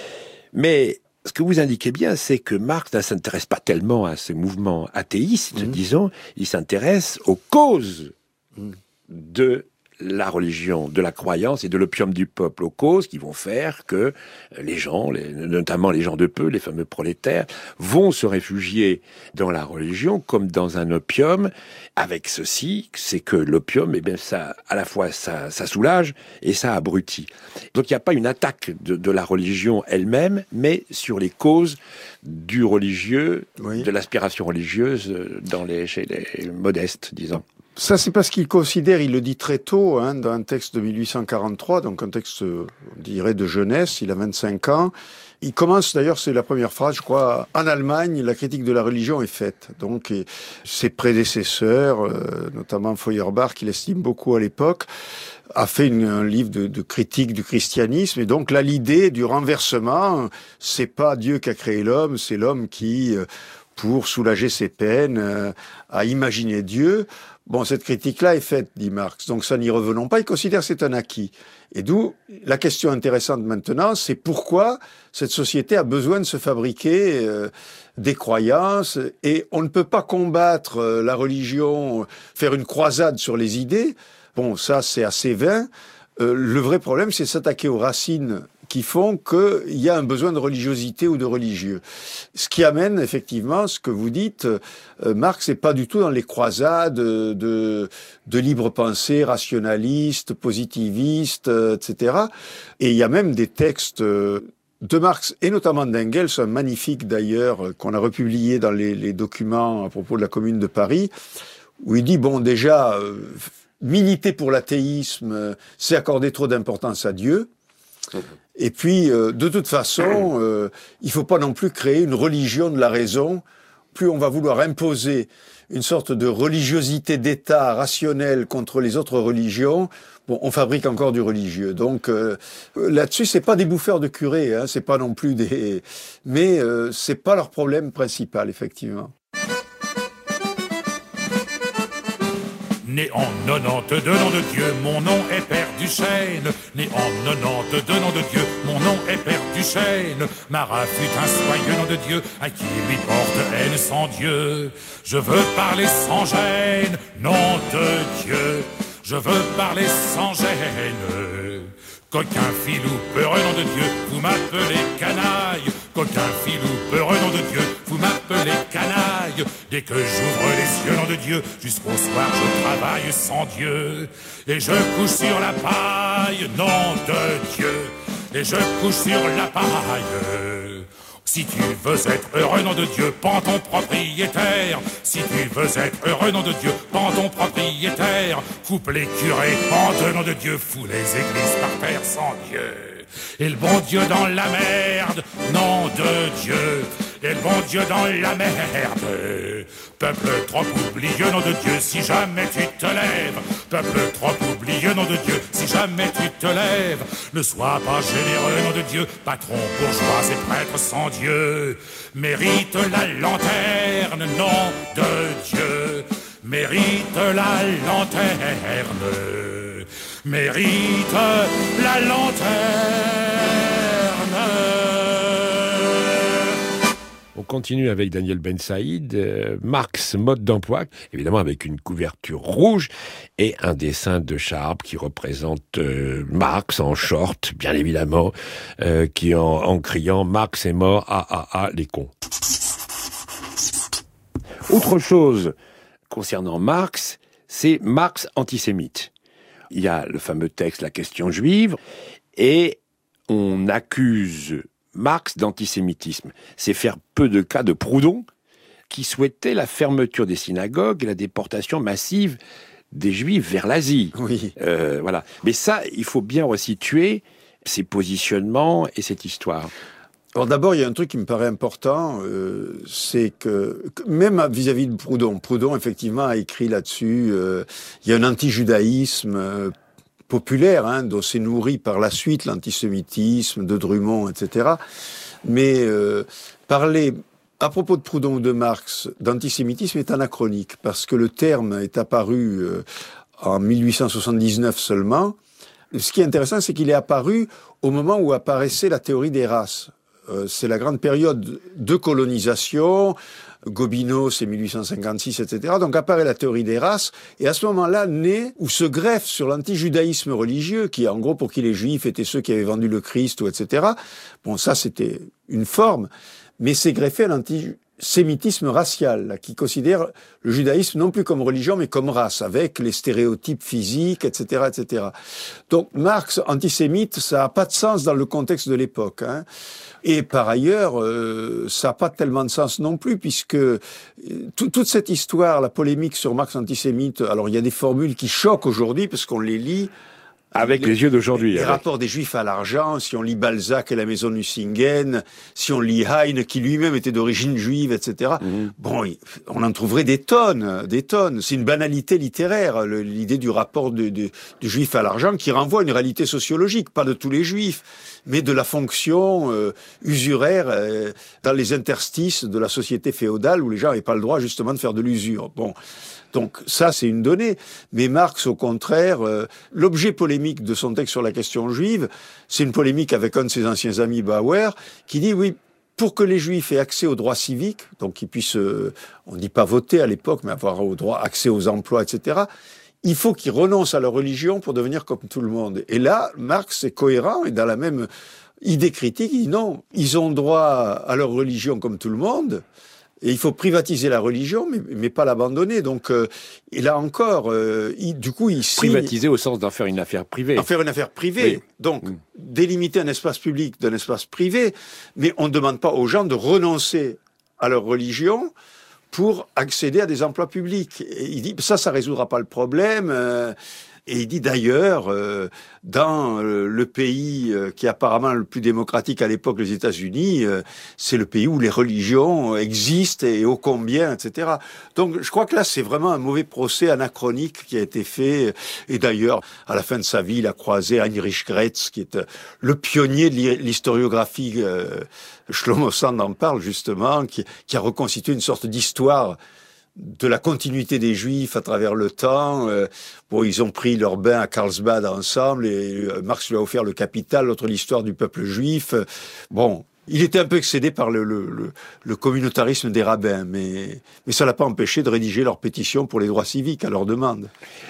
Mais ce que vous indiquez bien, c'est que Marx ne s'intéresse pas tellement à ces mouvements athéistes, mmh. disons, il s'intéresse aux causes mmh. de la religion, de la croyance et de l'opium du peuple, aux causes qui vont faire que les gens, les, notamment les gens de peu, les fameux prolétaires, vont se réfugier dans la religion comme dans un opium, avec ceci, c'est que l'opium, eh bien, ça, à la fois, ça, ça soulage et ça abrutit. Donc il n'y a pas une attaque de, de la religion elle-même, mais sur les causes du religieux, oui. de l'aspiration religieuse dans les, chez les modestes, disons. Ça, c'est parce qu'il considère, il le dit très tôt, hein, dans un texte de mille huit cent quarante-trois, donc un texte, on dirait, de jeunesse, il a vingt-cinq ans. Il commence, d'ailleurs, c'est la première phrase, je crois, en Allemagne, la critique de la religion est faite. Donc, et ses prédécesseurs, euh, notamment Feuerbach, qu'il estime beaucoup à l'époque, a fait une, un livre de, de critique du christianisme. Et donc, là, l'idée du renversement, c'est pas Dieu qui a créé l'homme, c'est l'homme qui, pour soulager ses peines, euh, a imaginé Dieu. Bon, cette critique-là est faite, dit Marx, donc ça n'y revenons pas, il considère que c'est un acquis. Et d'où la question intéressante maintenant, c'est pourquoi cette société a besoin de se fabriquer euh, des croyances, et on ne peut pas combattre euh, la religion, faire une croisade sur les idées. Bon, ça c'est assez vain. Euh, le vrai problème, c'est s'attaquer aux racines qui font qu'il y a un besoin de religiosité ou de religieux. Ce qui amène effectivement ce que vous dites, euh, Marx n'est pas du tout dans les croisades de, de libre pensée, rationaliste, positiviste, euh, et cetera. Et il y a même des textes euh, de Marx et notamment d'Engels, un magnifique d'ailleurs, qu'on a republié dans les, les documents à propos de la Commune de Paris, où il dit, bon déjà, euh, militer pour l'athéisme, euh, c'est accorder trop d'importance à Dieu. Et puis, euh, de toute façon, euh, il ne faut pas non plus créer une religion de la raison. Plus on va vouloir imposer une sorte de religiosité d'État rationnelle contre les autres religions, bon, on fabrique encore du religieux. Donc euh, là-dessus, c'est pas des bouffeurs de curés, hein, c'est pas non plus des, mais euh, c'est pas leur problème principal, effectivement. Né en quatre-vingt-douze, nom de Dieu, mon nom est Père Duchesne. Né en quatre-vingt-douze, nom de Dieu, mon nom est Père Duchesne. Marat fut un soyeux nom de Dieu, à qui lui porte haine sans Dieu. Je veux parler sans gêne, nom de Dieu. Je veux parler sans gêne. Coquin filou, peureux nom de Dieu, vous m'appelez canaille. Coquin filou, peureux nom de Dieu, vous m'appelez canaille. Dès que j'ouvre les yeux, nom de Dieu, jusqu'au soir je travaille sans Dieu. Et je couche sur la paille, nom de Dieu. Et je couche sur la paille. Si tu veux être heureux, nom de Dieu, pends ton propriétaire. Si tu veux être heureux, nom de Dieu, pends ton propriétaire. Coupe les curés, pends nom de Dieu, fous les églises par terre sans Dieu. Et le bon Dieu dans la merde, nom de Dieu. Et le bon Dieu dans la merde. Peuple trop oublieux, nom de Dieu, si jamais tu te lèves. Peuple trop oublieux, nom de Dieu, si jamais tu te lèves. Ne sois pas généreux, nom de Dieu, patron, bourgeois et prêtre sans Dieu. Mérite la lanterne, nom de Dieu. Mérite la lanterne. Mérite la lanterne. On continue avec Daniel Ben Saïd, euh, Marx, mode d'emploi, évidemment avec une couverture rouge et un dessin de Charb qui représente euh, Marx en short, bien évidemment, euh, qui en, en criant « Marx est mort, ah ah ah, les cons ». Autre chose concernant Marx, c'est Marx antisémite. Il y a le fameux texte « La question juive » et on accuse Marx d'antisémitisme. C'est faire peu de cas de Proudhon, qui souhaitait la fermeture des synagogues et la déportation massive des Juifs vers l'Asie. Oui. Euh, voilà. Mais ça, il faut bien resituer ces positionnements et cette histoire. Alors d'abord, il y a un truc qui me paraît important, euh, c'est que, même vis-à-vis de Proudhon, Proudhon effectivement a écrit là-dessus, euh, il y a un anti-judaïsme euh, populaire, hein, dont s'est nourri par la suite l'antisémitisme de Drummond, et cetera. Mais euh, parler, à propos de Proudhon ou de Marx, d'antisémitisme est anachronique, parce que le terme est apparu euh, en mille huit cent soixante-dix-neuf seulement. Ce qui est intéressant, c'est qu'il est apparu au moment où apparaissait la théorie des races. Euh, c'est la grande période de colonisation, Gobineau, c'est mille huit cent cinquante-six, et cetera. Donc apparaît la théorie des races, et à ce moment-là naît, ou se greffe sur l'antijudaïsme religieux, qui en gros pour qui les juifs étaient ceux qui avaient vendu le Christ, ou et cetera. Bon, ça c'était une forme, mais c'est greffé à l'antisémitisme racial, là, qui considère le judaïsme non plus comme religion, mais comme race, avec les stéréotypes physiques, et cetera, et cetera. Donc Marx, antisémite, ça n'a pas de sens dans le contexte de l'époque, hein. Et par ailleurs, euh, ça n'a pas tellement de sens non plus, puisque euh, tout, toute cette histoire, la polémique sur Marx antisémite, alors il y a des formules qui choquent aujourd'hui, parce qu'on les lit avec les, les yeux d'aujourd'hui. Les avec. rapports des Juifs à l'argent, si on lit Balzac et la maison de Nucingen, si on lit Heine, qui lui-même était d'origine juive, et cetera. Mmh. Bon, on en trouverait des tonnes, des tonnes. C'est une banalité littéraire, l'idée du rapport de, de, du Juif à l'argent, qui renvoie à une réalité sociologique, pas de tous les Juifs, mais de la fonction euh, usuraire euh, dans les interstices de la société féodale, où les gens n'avaient pas le droit justement de faire de l'usure. Bon. Donc ça, c'est une donnée. Mais Marx, au contraire, euh, l'objet polémique de son texte sur la question juive, c'est une polémique avec un de ses anciens amis, Bauer, qui dit, oui, pour que les Juifs aient accès aux droits civiques, donc qu'ils puissent, euh, on ne dit pas voter à l'époque, mais avoir au droit, accès aux emplois, et cetera, il faut qu'ils renoncent à leur religion pour devenir comme tout le monde. Et là, Marx est cohérent et dans la même idée critique, il dit non, ils ont droit à leur religion comme tout le monde, et il faut privatiser la religion, mais, mais pas l'abandonner. Donc, euh, et là encore, euh, il, du coup, il signe... Privatiser au sens d'en faire une affaire privée. En faire une affaire privée. Oui. Donc, mmh. délimiter un espace public d'un espace privé, mais on ne demande pas aux gens de renoncer à leur religion pour accéder à des emplois publics. Et il dit, ça, ça résoudra pas le problème. Euh, Et il dit d'ailleurs, euh, dans euh, le pays euh, qui est apparemment le plus démocratique à l'époque, les États-Unis, euh, c'est le pays où les religions existent et ô combien, et cetera. Donc je crois que là, c'est vraiment un mauvais procès anachronique qui a été fait. Et d'ailleurs, à la fin de sa vie, il a croisé Heinrich Gretz, qui est euh, le pionnier de l'historiographie. Euh, Shlomo Sand en parle justement, qui, qui a reconstitué une sorte d'histoire de la continuité des Juifs à travers le temps. Euh, bon, ils ont pris leur bain à Carlsbad ensemble et Marx lui a offert le Capital, l'autre l'histoire du peuple juif. Bon, il était un peu excédé par le, le, le, le communautarisme des rabbins, mais, mais ça l'a pas empêché de rédiger leur pétition pour les droits civiques à leur demande.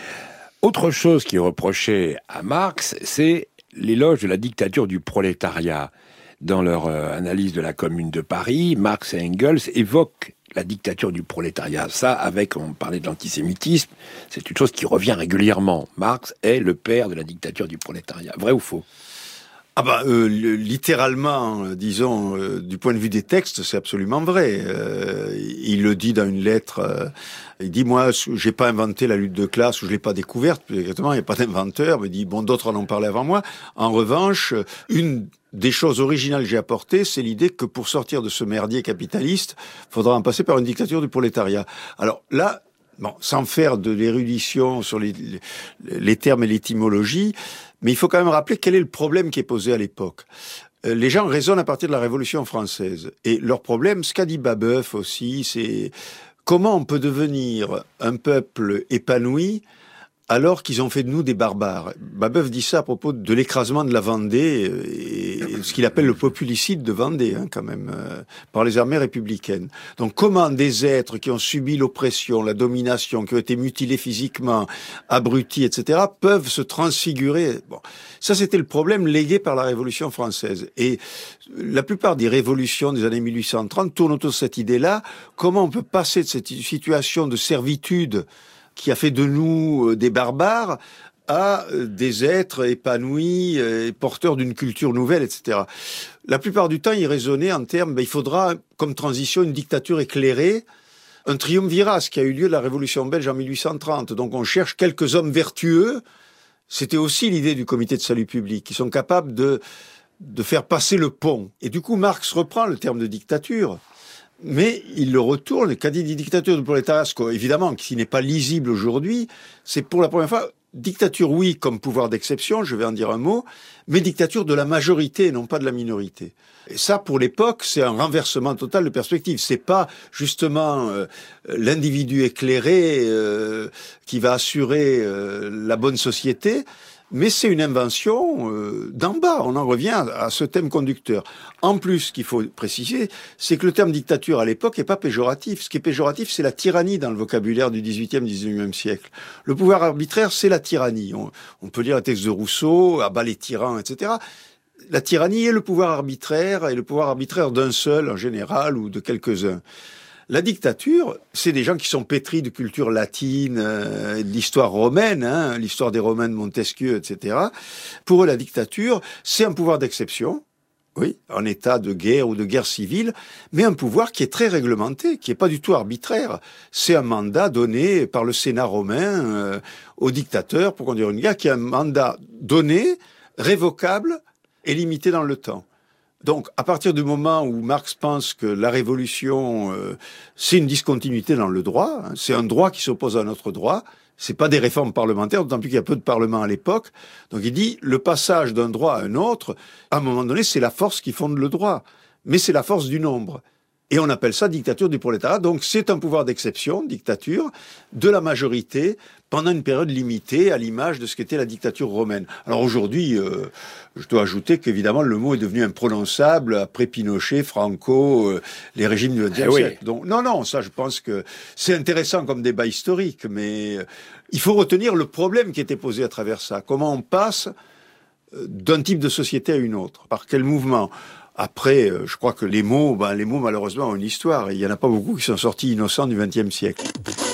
Autre chose qui est reprochée à Marx, c'est l'éloge de la dictature du prolétariat. Dans leur euh, analyse de la Commune de Paris, Marx et Engels évoquent la dictature du prolétariat. Ça, avec, on parlait de l'antisémitisme, c'est une chose qui revient régulièrement. Marx est le père de la dictature du prolétariat. Vrai ou faux ? Ah bah euh, littéralement, euh, disons, euh, du point de vue des textes, c'est absolument vrai. Euh, il le dit dans une lettre. Euh, il dit moi, j'ai pas inventé la lutte de classe, ou je l'ai pas découverte. Exactement, il n'y a pas d'inventeur. Mais il dit bon, d'autres en ont parlé avant moi. En revanche, une des choses originales que j'ai apportées, c'est l'idée que pour sortir de ce merdier capitaliste, faudra en passer par une dictature du prolétariat. Alors là. Bon, sans faire de l'érudition sur les, les, les termes et l'étymologie, mais il faut quand même rappeler quel est le problème qui est posé à l'époque. Euh, les gens raisonnent à partir de la Révolution française. Et leur problème, ce qu'a dit Babeuf aussi, c'est comment on peut devenir un peuple épanoui alors qu'ils ont fait de nous des barbares. Babeuf dit ça à propos de l'écrasement de la Vendée et ce qu'il appelle le populicide de Vendée, hein, quand même, euh, par les armées républicaines. Donc comment des êtres qui ont subi l'oppression, la domination, qui ont été mutilés physiquement, abrutis, et cetera, peuvent se transfigurer. Bon, ça c'était le problème légué par la Révolution française. Et la plupart des révolutions des années mille huit cent trente tournent autour de cette idée-là. Comment on peut passer de cette situation de servitude qui a fait de nous des barbares, à des êtres épanouis, et porteurs d'une culture nouvelle, et cetera. La plupart du temps, il raisonnait en termes, ben, il faudra, comme transition, une dictature éclairée, un triumvirat, ce qui a eu lieu de la Révolution belge en mille huit cent trente. Donc on cherche quelques hommes vertueux. C'était aussi l'idée du comité de salut public, qui sont capables de, de faire passer le pont. Et du coup, Marx reprend le terme de dictature. Mais il le retourne, qu'a dit dictature du prolétariat, évidemment, qui n'est pas lisible aujourd'hui, c'est pour la première fois, dictature oui, comme pouvoir d'exception, je vais en dire un mot, mais dictature de la majorité et non pas de la minorité. Et ça, pour l'époque, c'est un renversement total de perspective. C'est pas, justement, euh, l'individu éclairé euh, qui va assurer euh, la bonne société, mais c'est une invention euh, d'en bas. On en revient à ce thème conducteur. En plus, ce qu'il faut préciser, c'est que le terme dictature à l'époque n'est pas péjoratif. Ce qui est péjoratif, c'est la tyrannie dans le vocabulaire du dix-huitième, dix-neuvième siècle. Le pouvoir arbitraire, c'est la tyrannie. On, on peut lire un texte de Rousseau, à bas les tyrans, et cetera. La tyrannie est le pouvoir arbitraire, et le pouvoir arbitraire d'un seul, en général, ou de quelques-uns. La dictature, c'est des gens qui sont pétris de culture latine, euh, de l'histoire romaine, hein, l'histoire des Romains de Montesquieu, et cetera. Pour eux, la dictature, c'est un pouvoir d'exception, oui, en état de guerre ou de guerre civile, mais un pouvoir qui est très réglementé, qui n'est pas du tout arbitraire. C'est un mandat donné par le Sénat romain euh, au dictateur pour conduire une guerre, qui est un mandat donné, révocable et limité dans le temps. Donc, à partir du moment où Marx pense que la révolution, euh, c'est une discontinuité dans le droit, hein, c'est un droit qui s'oppose à un autre droit, c'est pas des réformes parlementaires, d'autant plus qu'il y a peu de parlement à l'époque. Donc il dit, le passage d'un droit à un autre, à un moment donné, c'est la force qui fonde le droit, mais c'est la force du nombre. Et on appelle ça dictature du prolétariat. Donc c'est un pouvoir d'exception, dictature, de la majorité, pendant une période limitée, à l'image de ce qu'était la dictature romaine. Alors aujourd'hui, euh, je dois ajouter qu'évidemment le mot est devenu imprononçable après Pinochet, Franco, euh, les régimes du vingtième eh siècle. Oui. Donc non, non, ça je pense que c'est intéressant comme débat historique, mais euh, il faut retenir le problème qui était posé à travers ça. Comment on passe euh, d'un type de société à une autre? Par quel mouvement? Après, euh, je crois que les mots, ben, les mots malheureusement ont une histoire. Il y en a pas beaucoup qui sont sortis innocents du vingtième siècle.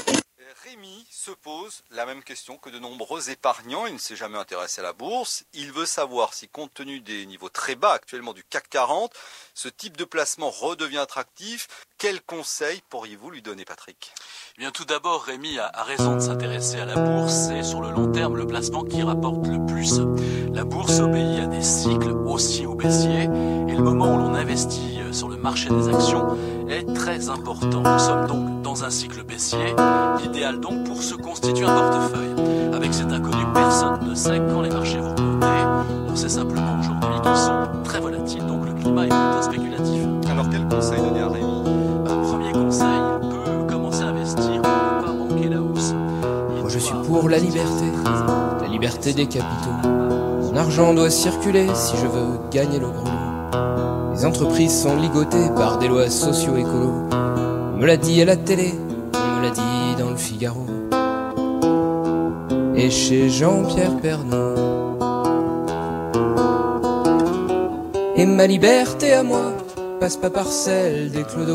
Rémi se pose la même question que de nombreux épargnants. Il ne s'est jamais intéressé à la bourse. Il veut savoir si, compte tenu des niveaux très bas actuellement du C A C quarante, ce type de placement redevient attractif. Quels conseils pourriez-vous lui donner, Patrick? Eh bien, tout d'abord, Rémi a, a raison de s'intéresser à la bourse. C'est sur le long terme le placement qui rapporte le plus. La bourse obéit à des cycles haussiers ou baissiers, et le moment où l'on investit sur le marché des actions est très important. Nous sommes donc dans un cycle baissier, l'idéal donc pour se constituer un portefeuille. Avec cet inconnu, personne ne sait quand les marchés vont monter. On sait simplement aujourd'hui qu'ils sont très volatiles, donc le climat est plutôt spéculatif. Alors quel conseil donner à Rémi? Un premier conseil, peut commencer à investir la liberté, la liberté des capitaux. Mon argent doit circuler si je veux gagner le gros lot. Les entreprises sont ligotées par des lois socio-écolo. On me l'a dit à la télé, on me l'a dit dans le Figaro. Et chez Jean-Pierre Pernaut. Et ma liberté à moi passe pas par celle des clodos.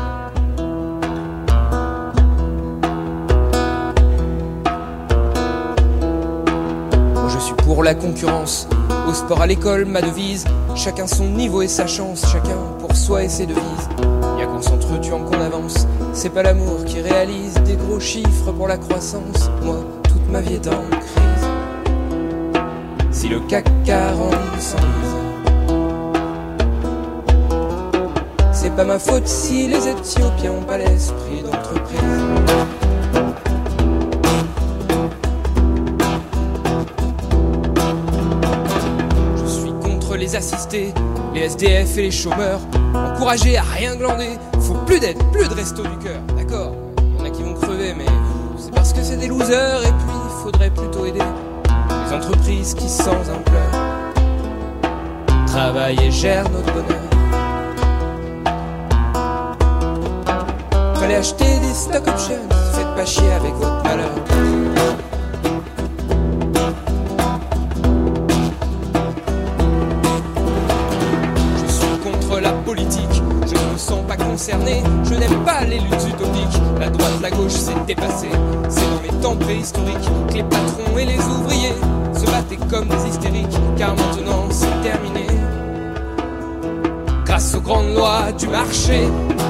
Moi je suis pour la concurrence, au sport, à l'école, ma devise. Chacun son niveau et sa chance, chacun pour soi et ses devises. Y'a qu'en s'entretuant qu'on avance, c'est pas l'amour qui réalise des gros chiffres pour la croissance. Moi, toute ma vie est en crise. Si le C A C quarante s'enlise, c'est pas ma faute si les Éthiopiens ont pas l'esprit d'entreprise. Je suis contre les assistés, les S D F et les chômeurs. Encouragés à rien glander, faut plus d'aide, plus de resto du cœur. D'accord, y en a qui vont crever, mais c'est parce que c'est des losers. Et puis faudrait plutôt aider les entreprises qui sans un pleur travaillent et gèrent notre bonheur. Fallait acheter des stock options, faites pas chier avec votre malheur. Je suis contre la politique, je ne me sens pas concerné. Je n'aime pas les luttes utopiques, la droite, la gauche s'est dépassée. C'est dans les temps préhistoriques que les patrons et les ouvriers se battaient comme des hystériques. Car maintenant c'est terminé, grâce aux grandes lois du marché.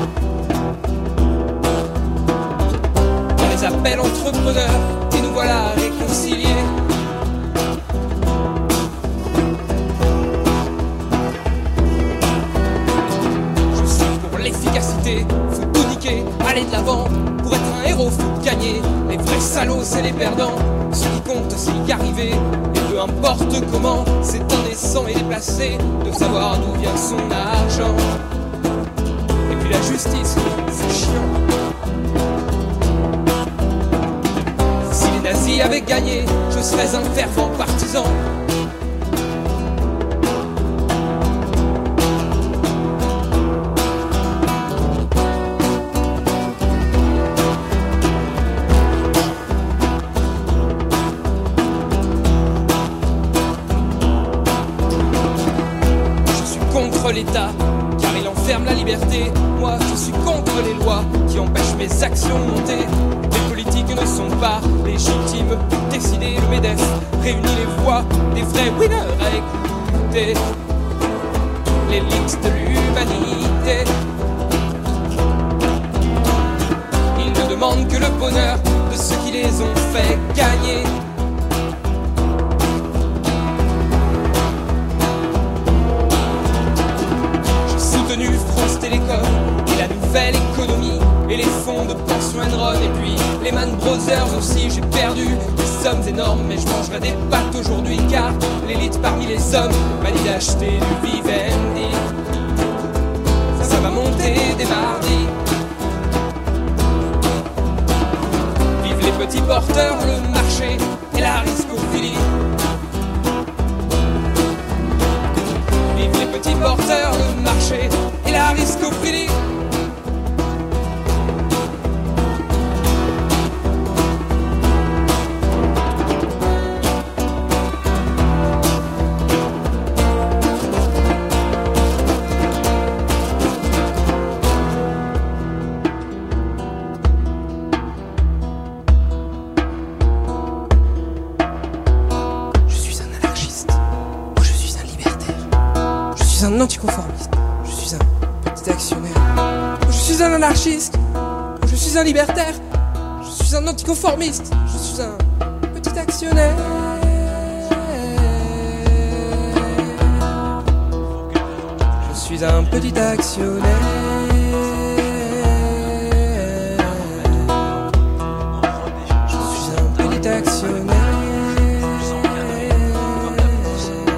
Appel entrepreneur, et nous voilà réconciliés. Je suis pour l'efficacité, faut tout niquer, aller de l'avant. Pour être un héros, faut gagner. Les vrais salauds, c'est les perdants. Ce qui compte, c'est y arriver. Et peu importe comment, c'est indécent et déplacé de savoir d'où vient son argent. Et puis la justice, c'est chiant. Les nazis avaient gagné, je serais un fervent partisan. Je suis contre l'État, car il enferme la liberté. Moi, je suis contre les lois qui empêchent mes actions de monter. Les politiques ne sont pas légitimes pour décider. Le MEDEF réunit les voix des vrais winners à écouter l'élite de l'humanité. Ils ne demandent que le bonheur de ceux qui les ont fait gagner. J'ai soutenu France Télécom et la nouvelle économie et les fonds de pension Enron et puis les Man Brothers aussi. J'ai perdu des sommes énormes, mais je mangerai des pâtes aujourd'hui car l'élite parmi les hommes m'a dit d'acheter du Vivendi. Ça va monter dès mardi. Vive les petits porteurs, le marché et la riscophilie. Vive les petits porteurs, le marché et la riscophilie. Un anticonformiste, je suis un petit actionnaire. Je suis un anarchiste, je suis un libertaire. Je suis un anticonformiste, je suis un petit actionnaire. Je suis un petit actionnaire. Je suis un petit actionnaire.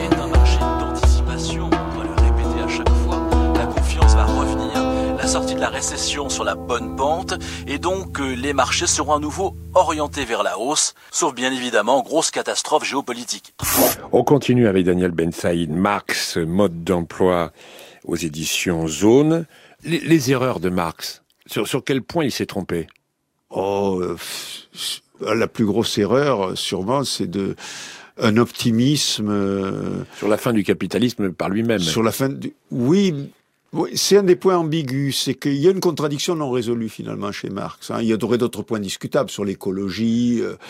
La sortie de la récession sur la bonne pente et donc euh, les marchés seront à nouveau orientés vers la hausse, sauf bien évidemment grosse catastrophe géopolitique. On continue avec Daniel Ben Saïd, Marx, mode d'emploi aux éditions Zone. Les, les erreurs de Marx, sur, sur quel point il s'est trompé? Oh, euh, la plus grosse erreur, sûrement, c'est de un optimisme euh, sur la fin du capitalisme par lui-même. Sur la fin, du... oui, oui, c'est un des points ambigus, c'est qu'il y a une contradiction non résolue finalement chez Marx. Hein. Il y aurait d'autres points discutables sur l'écologie, euh,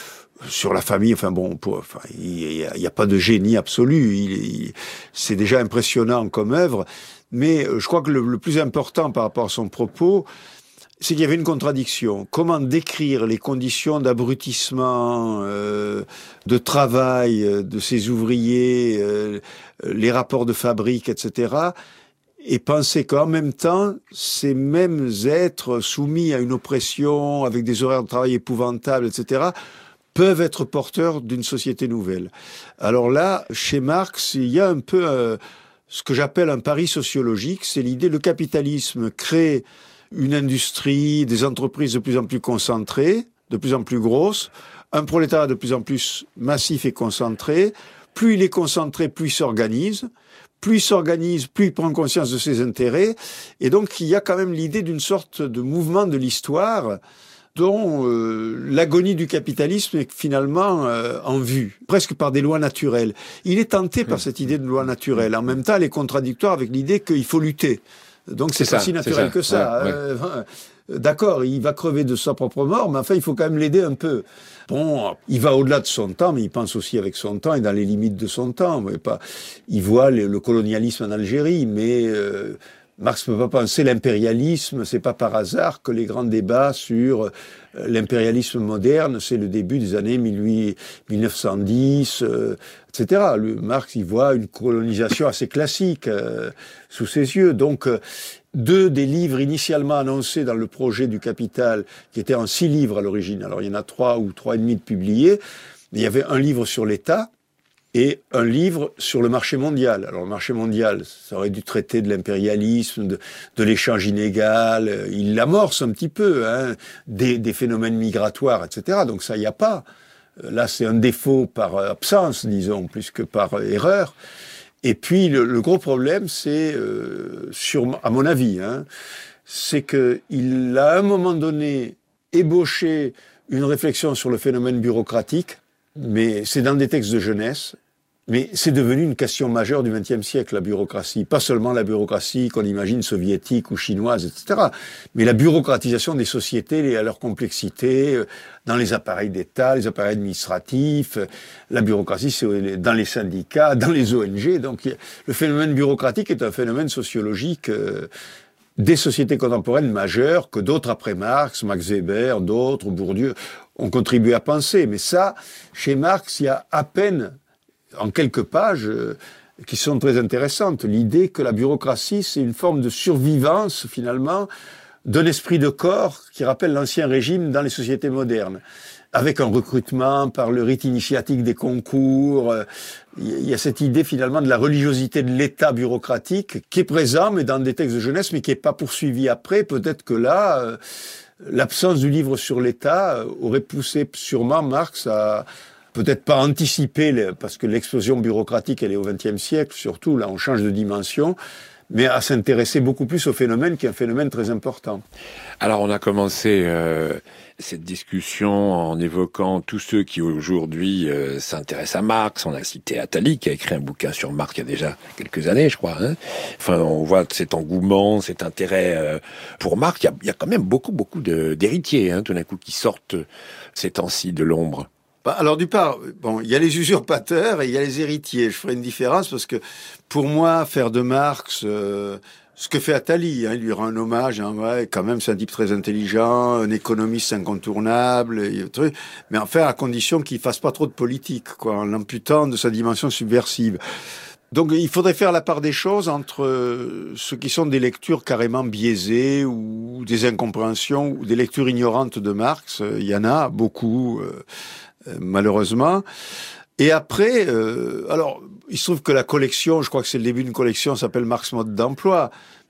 sur la famille. Enfin bon, pour, enfin, il n'y a, a pas de génie absolu. Il, il, c'est déjà impressionnant comme œuvre, mais je crois que le, le plus important par rapport à son propos, c'est qu'il y avait une contradiction. Comment décrire les conditions d'abrutissement, euh, de travail euh, de ces ouvriers, euh, les rapports de fabrique, et cetera, et penser qu'en même temps, ces mêmes êtres soumis à une oppression, avec des horaires de travail épouvantables, et cetera, peuvent être porteurs d'une société nouvelle. Alors là, chez Marx, il y a un peu euh, ce que j'appelle un pari sociologique, c'est l'idée le capitalisme crée une industrie, des entreprises de plus en plus concentrées, de plus en plus grosses, un prolétariat de plus en plus massif et concentré. Plus il est concentré, plus il s'organise. Plus il s'organise, plus il prend conscience de ses intérêts. Et donc, il y a quand même l'idée d'une sorte de mouvement de l'histoire dont euh, l'agonie du capitalisme est finalement euh, en vue, presque par des lois naturelles. Il est tenté par cette idée de loi naturelle. En même temps, elle est contradictoire avec l'idée qu'il faut lutter. Donc c'est, c'est pas ça, si naturel ça. que ça. Ouais, euh, ouais. D'accord, il va crever de sa propre mort, mais enfin, il faut quand même l'aider un peu. Bon, il va au-delà de son temps, mais il pense aussi avec son temps et dans les limites de son temps. Mais pas, il voit le, le colonialisme en Algérie, mais euh, Marx ne peut pas penser l'impérialisme. C'est pas par hasard que les grands débats sur euh, l'impérialisme moderne, c'est le début des années mille neuf cent dix, euh, et cetera. Le, Marx, il voit une colonisation assez classique euh, sous ses yeux. Donc, euh, deux des livres initialement annoncés dans le projet du Capital, qui étaient en six livres à l'origine, alors il y en a trois ou trois et demi de publiés, mais il y avait un livre sur l'État et un livre sur le marché mondial. Alors le marché mondial, ça aurait dû traiter de l'impérialisme, de, de l'échange inégal, il l'amorce un petit peu, hein, des, des phénomènes migratoires, et cetera. Donc ça, il n'y a pas. Là, c'est un défaut par absence, disons, plus que par erreur. Et puis, le, le gros problème, c'est, euh, sur, à mon avis, hein, c'est qu'il a à un moment donné ébauché une réflexion sur le phénomène bureaucratique, mais c'est dans des textes de jeunesse, mais c'est devenu une question majeure du vingtième siècle, la bureaucratie. Pas seulement la bureaucratie qu'on imagine soviétique ou chinoise, et cetera, mais la bureaucratisation des sociétés et à leur complexité, dans les appareils d'État, les appareils administratifs, la bureaucratie c'est dans les syndicats, dans les O N G. Donc le phénomène bureaucratique est un phénomène sociologique euh, des sociétés contemporaines majeures que d'autres après Marx, Max Weber, d'autres, Bourdieu, ont contribué à penser. Mais ça, chez Marx, il y a à peine, en quelques pages, euh, qui sont très intéressantes, l'idée que la bureaucratie, c'est une forme de survivance, finalement, d'un esprit de corps qui rappelle l'ancien régime dans les sociétés modernes. Avec un recrutement par le rite initiatique des concours, euh, il y a cette idée finalement de la religiosité de l'État bureaucratique qui est présent, mais dans des textes de jeunesse, mais qui n'est pas poursuivi après. Peut-être que là, euh, l'absence du livre sur l'État aurait poussé sûrement Marx à peut-être pas anticiper, parce que l'explosion bureaucratique, elle est au vingtième siècle, surtout, là, on change de dimension, mais à s'intéresser beaucoup plus au phénomène, qui est un phénomène très important. Alors, on a commencé euh, cette discussion en évoquant tous ceux qui, aujourd'hui, euh, s'intéressent à Marx. On a cité Attali, qui a écrit un bouquin sur Marx il y a déjà quelques années, je crois. Hein. Enfin, on voit cet engouement, cet intérêt euh, pour Marx. Il y a, il y a quand même beaucoup, beaucoup de, d'héritiers, hein, tout d'un coup, qui sortent ces temps-ci de l'ombre. Alors du part, bon, il y a les usurpateurs et il y a les héritiers. Je ferai une différence parce que pour moi, faire de Marx euh, ce que fait Attali, hein, il lui rend un hommage. Hein, ouais, quand même, c'est un type très intelligent, un économiste incontournable, et, truc, mais en fait à condition qu'il fasse pas trop de politique, quoi, en l'amputant de sa dimension subversive. Donc il faudrait faire la part des choses entre euh, ceux qui sont des lectures carrément biaisées ou des incompréhensions ou des lectures ignorantes de Marx. Il y en a beaucoup. Euh, malheureusement. Et après, euh, alors, il se trouve que la collection, je crois que c'est le début d'une collection, s'appelle Marx Mode d'emploi.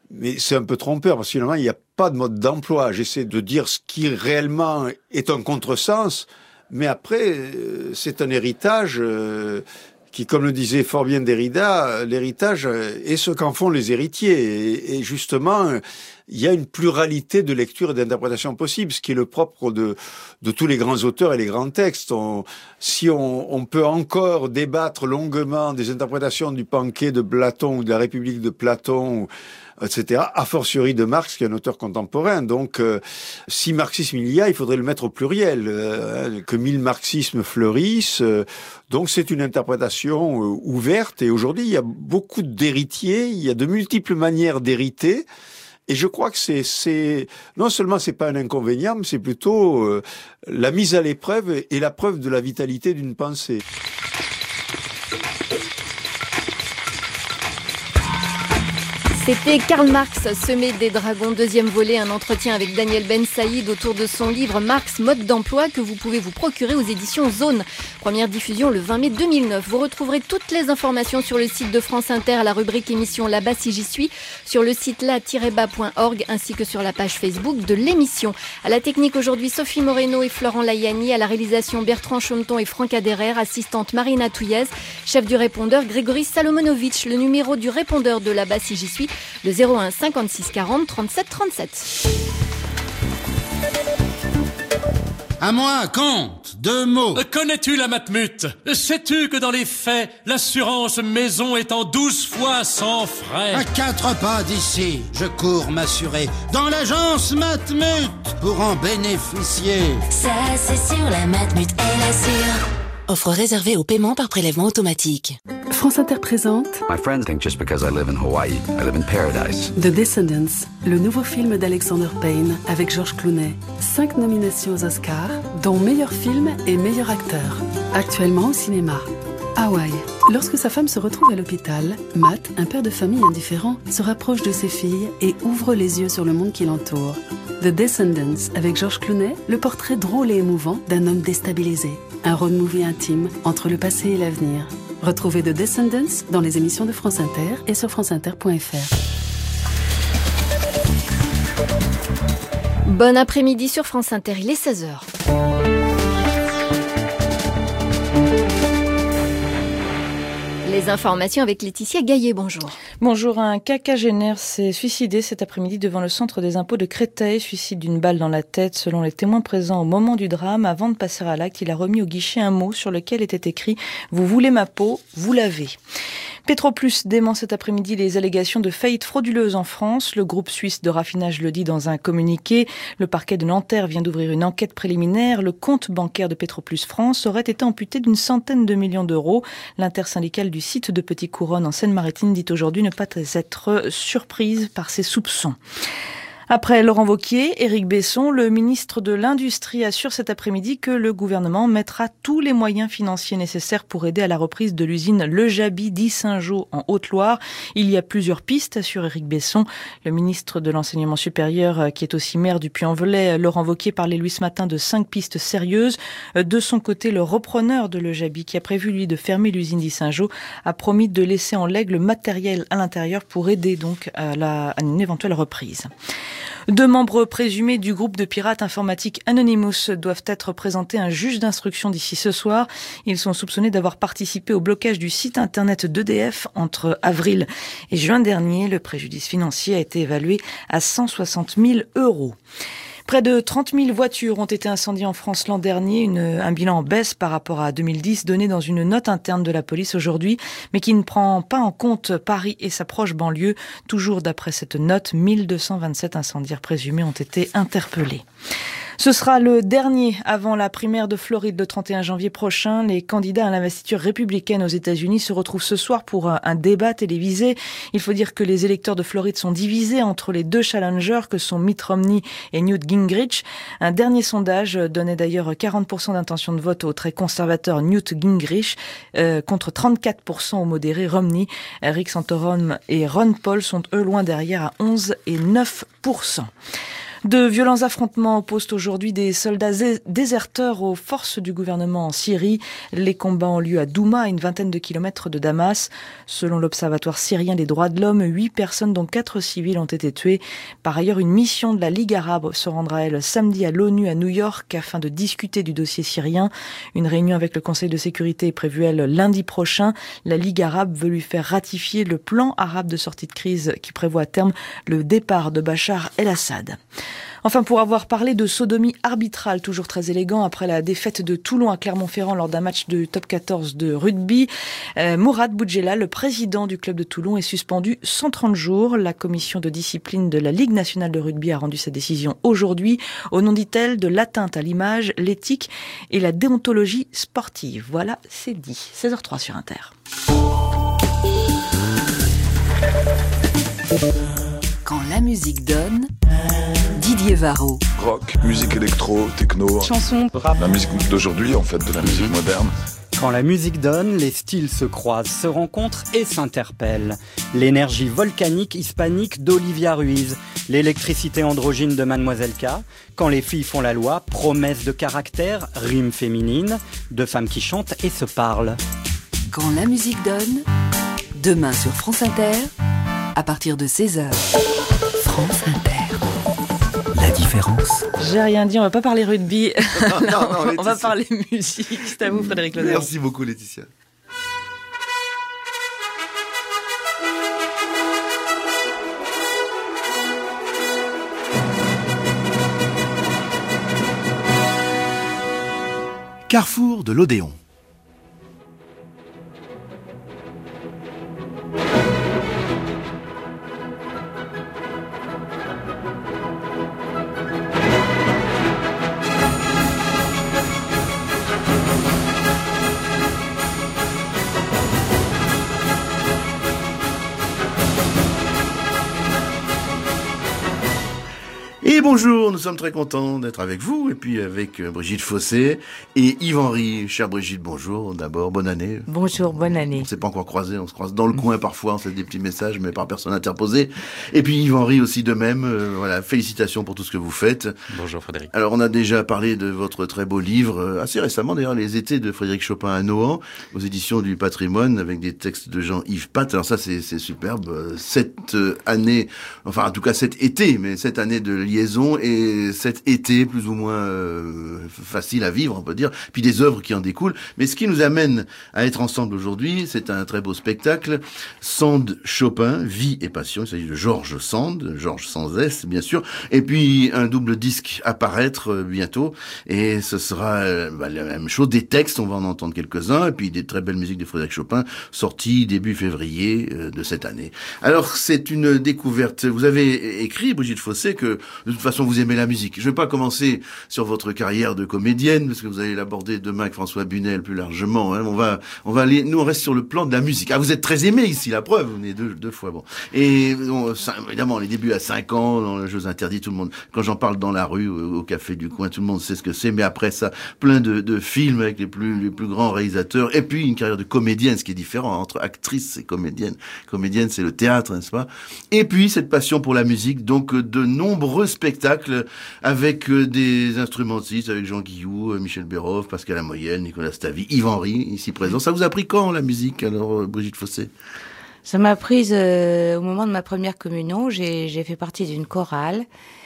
Mais c'est un peu trompeur, parce que finalement, il n'y a pas de mode d'emploi. J'essaie de dire ce qui réellement est un contresens, mais après, c'est un héritage qui, comme le disait fort bien Derrida, l'héritage est ce qu'en font les héritiers. Et justement, il y a une pluralité de lectures et d'interprétations possibles, ce qui est le propre de, de tous les grands auteurs et les grands textes. On, si on, on peut encore débattre longuement des interprétations du Panquet de Platon ou de la République de Platon, et cetera, a fortiori de Marx, qui est un auteur contemporain. Donc, euh, si marxisme il y a, il faudrait le mettre au pluriel, euh, que mille marxismes fleurissent. Euh, donc, c'est une interprétation euh, ouverte. Et aujourd'hui, il y a beaucoup d'héritiers, il y a de multiples manières d'hériter. Et je crois que c'est, c'est non seulement c'est pas un inconvénient, mais c'est plutôt euh, la mise à l'épreuve et la preuve de la vitalité d'une pensée. C'était Karl Marx, Semer des dragons, deuxième volet, un entretien avec Daniel Ben Saïd autour de son livre Marx, mode d'emploi, que vous pouvez vous procurer aux éditions Zone. Première diffusion le vingt mai deux mille neuf. Vous retrouverez toutes les informations sur le site de France Inter à la rubrique émission Là-bas si j'y suis, sur le site là tiret bas point org ainsi que sur la page Facebook de l'émission. À la technique aujourd'hui, Sophie Moreno et Florent Layani, à la réalisation Bertrand Chaumeton et Franck Aderer, assistante Marina Touillez, chef du répondeur Grégory Salomonovitch, le numéro du répondeur de Là-bas si j'y suis, le zéro un cinquante-six quarante trente-sept trente-sept. À moi, compte, deux mots. Connais-tu la matmut? Sais-tu que dans les faits, l'assurance maison est en douze fois sans frais? À quatre pas d'ici, je cours m'assurer dans l'agence Matmut pour en bénéficier. Ça, c'est sûr, la Matmut, elle assure. Offre réservée au paiement par prélèvement automatique. France Inter présente My friends think just because I live in Hawaii, I live in paradise. The Descendants, le nouveau film d'Alexander Payne avec George Clooney. Cinq nominations aux Oscars, dont meilleur film et meilleur acteur. Actuellement au cinéma. Hawaï. Lorsque sa femme se retrouve à l'hôpital, Matt, un père de famille indifférent, se rapproche de ses filles et ouvre les yeux sur le monde qui l'entoure. The Descendants, avec George Clooney, le portrait drôle et émouvant d'un homme déstabilisé. Un road movie intime entre le passé et l'avenir. Retrouvez The Descendants dans les émissions de France Inter et sur franceinter point f r. Bon après-midi sur France Inter, il est seize heures. Les informations avec Laetitia Gaillet, bonjour. Bonjour, un quinquagénaire s'est suicidé cet après-midi devant le centre des impôts de Créteil, suicide d'une balle dans la tête selon les témoins présents au moment du drame. Avant de passer à l'acte, il a remis au guichet un mot sur lequel était écrit « Vous voulez ma peau, vous l'avez ». Petroplus dément cet après-midi les allégations de faillite frauduleuse en France. Le groupe suisse de raffinage le dit dans un communiqué. Le parquet de Nanterre vient d'ouvrir une enquête préliminaire. Le compte bancaire de Petroplus France aurait été amputé d'une centaine de millions d'euros. L'intersyndicale du site de Petite-Couronne en Seine-Maritime dit aujourd'hui ne pas être surprise par ces soupçons. Après Laurent Wauquiez, Éric Besson, le ministre de l'Industrie assure cet après-midi que le gouvernement mettra tous les moyens financiers nécessaires pour aider à la reprise de l'usine Le Jaby d'Issingeaux en Haute-Loire. Il y a plusieurs pistes, assure Éric Besson. Le ministre de l'Enseignement supérieur, qui est aussi maire du Puy-en-Velay, Laurent Wauquiez, parlait lui ce matin de cinq pistes sérieuses. De son côté, le repreneur de Le Jaby, qui a prévu lui de fermer l'usine d'Issingeaux, a promis de laisser en legs le matériel à l'intérieur pour aider donc à, la, à une éventuelle reprise. Deux membres présumés du groupe de pirates informatiques Anonymous doivent être présentés à un juge d'instruction d'ici ce soir. Ils sont soupçonnés d'avoir participé au blocage du site internet d'E D F entre avril et juin dernier. Le préjudice financier a été évalué à cent soixante mille euros. Près de trente mille voitures ont été incendiées en France l'an dernier, une, un bilan en baisse par rapport à deux mille dix, donné dans une note interne de la police aujourd'hui, mais qui ne prend pas en compte Paris et sa proche banlieue. Toujours d'après cette note, mille deux cent vingt-sept incendiaires présumés ont été interpellés. Ce sera le dernier avant la primaire de Floride le trente et un janvier prochain. Les candidats à l'investiture républicaine aux États-Unis se retrouvent ce soir pour un débat télévisé. Il faut dire que les électeurs de Floride sont divisés entre les deux challengers que sont Mitt Romney et Newt Gingrich. Un dernier sondage donnait d'ailleurs quarante pour cent d'intention de vote au très conservateur Newt Gingrich euh, contre trente-quatre pour cent au modéré Romney. Rick Santorum et Ron Paul sont eux loin derrière à onze et neuf pour cent. De violents affrontements opposent aujourd'hui des soldats déserteurs aux forces du gouvernement en Syrie. Les combats ont lieu à Douma, à une vingtaine de kilomètres de Damas. Selon l'Observatoire syrien des droits de l'homme, huit personnes dont quatre civils ont été tuées. Par ailleurs, une mission de la Ligue arabe se rendra elle samedi à l'ONU à New York afin de discuter du dossier syrien. Une réunion avec le Conseil de sécurité est prévue elle lundi prochain. La Ligue arabe veut lui faire ratifier le plan arabe de sortie de crise qui prévoit à terme le départ de Bachar el-Assad. Enfin, pour avoir parlé de sodomie arbitrale, toujours très élégant, après la défaite de Toulon à Clermont-Ferrand lors d'un match de top quatorze de rugby, euh, Mourad Boudjela, le président du club de Toulon, est suspendu cent trente jours. La commission de discipline de la Ligue nationale de rugby a rendu sa décision aujourd'hui, au nom, dit-elle, de l'atteinte à l'image, l'éthique et la déontologie sportive. Voilà, c'est dit. seize heures trois sur Inter. Quand la musique donne, Didier Varro. Rock, musique électro, techno, chanson, rap. La musique d'aujourd'hui, en fait, de la musique moderne. Quand la musique donne, les styles se croisent, se rencontrent et s'interpellent. L'énergie volcanique hispanique d'Olivia Ruiz, l'électricité androgyne de Mademoiselle K, quand les filles font la loi, promesse de caractère, rime féminine, de femmes qui chantent et se parlent. Quand la musique donne, demain sur France Inter, à partir de seize heures. France Inter. La différence. J'ai rien dit, on va pas parler rugby. Non, non, non, on va parler musique. C'est à vous, Frédéric Lodéron. Merci beaucoup, Laetitia. Carrefour de l'Odéon. Et bonjour, nous sommes très contents d'être avec vous, et puis avec Brigitte Fossé et Yves-Henri. Chère Brigitte, bonjour, d'abord, bonne année. Bonjour, bonne année. On ne s'est pas encore croisés, on se croise dans le coin parfois, on fait des petits messages, mais par personne interposée. Et puis Yves-Henri aussi de même, euh, voilà, félicitations pour tout ce que vous faites. Bonjour Frédéric. Alors on a déjà parlé de votre très beau livre, euh, assez récemment d'ailleurs, Les étés de Frédéric Chopin à Nohant, aux éditions du Patrimoine, avec des textes de Jean-Yves Pat. Alors ça c'est, c'est superbe, cette année, enfin en tout cas cet été, mais cette année de liaison, et cet été plus ou moins euh, facile à vivre, on peut dire, puis des œuvres qui en découlent. Mais ce qui nous amène à être ensemble aujourd'hui, c'est un très beau spectacle, Sand Chopin, Vie et Passion. Il s'agit de Georges Sand, Georges sans S, bien sûr, et puis un double disque à paraître euh, bientôt, et ce sera euh, bah, la même chose, des textes, on va en entendre quelques-uns, et puis des très belles musiques de Frédéric Chopin, sorties début février euh, de cette année. Alors, c'est une découverte. Vous avez écrit, Brigitte Fossé, que de toute façon, vous aimez la musique. Je ne vais pas commencer sur votre carrière de comédienne, parce que vous allez l'aborder demain avec François Bunel plus largement. Hein. On va, on va aller, nous, on reste sur le plan de la musique. Ah, vous êtes très aimé ici, la preuve. Vous venez deux, deux fois, bon. Et, bon, ça, évidemment, les débuts à cinq ans, dans les Jeux interdits, tout le monde, quand j'en parle dans la rue, au, au café du coin, tout le monde sait ce que c'est. Mais après ça, plein de, de films avec les plus, les plus grands réalisateurs. Et puis, une carrière de comédienne, ce qui est différent entre actrice et comédienne. Comédienne, c'est le théâtre, n'est-ce pas? Et puis, cette passion pour la musique. Donc, de nombreux spectacles avec des instrumentistes, avec Jean Guillou, Michel Béroff, Pascal Amoyenne, Nicolas Stavy, Yves-Henri, ici présent. Ça vous a pris quand, la musique, alors, Brigitte Fossé? Ça m'a prise euh, au moment de ma première communion. J'ai, j'ai fait partie d'une chorale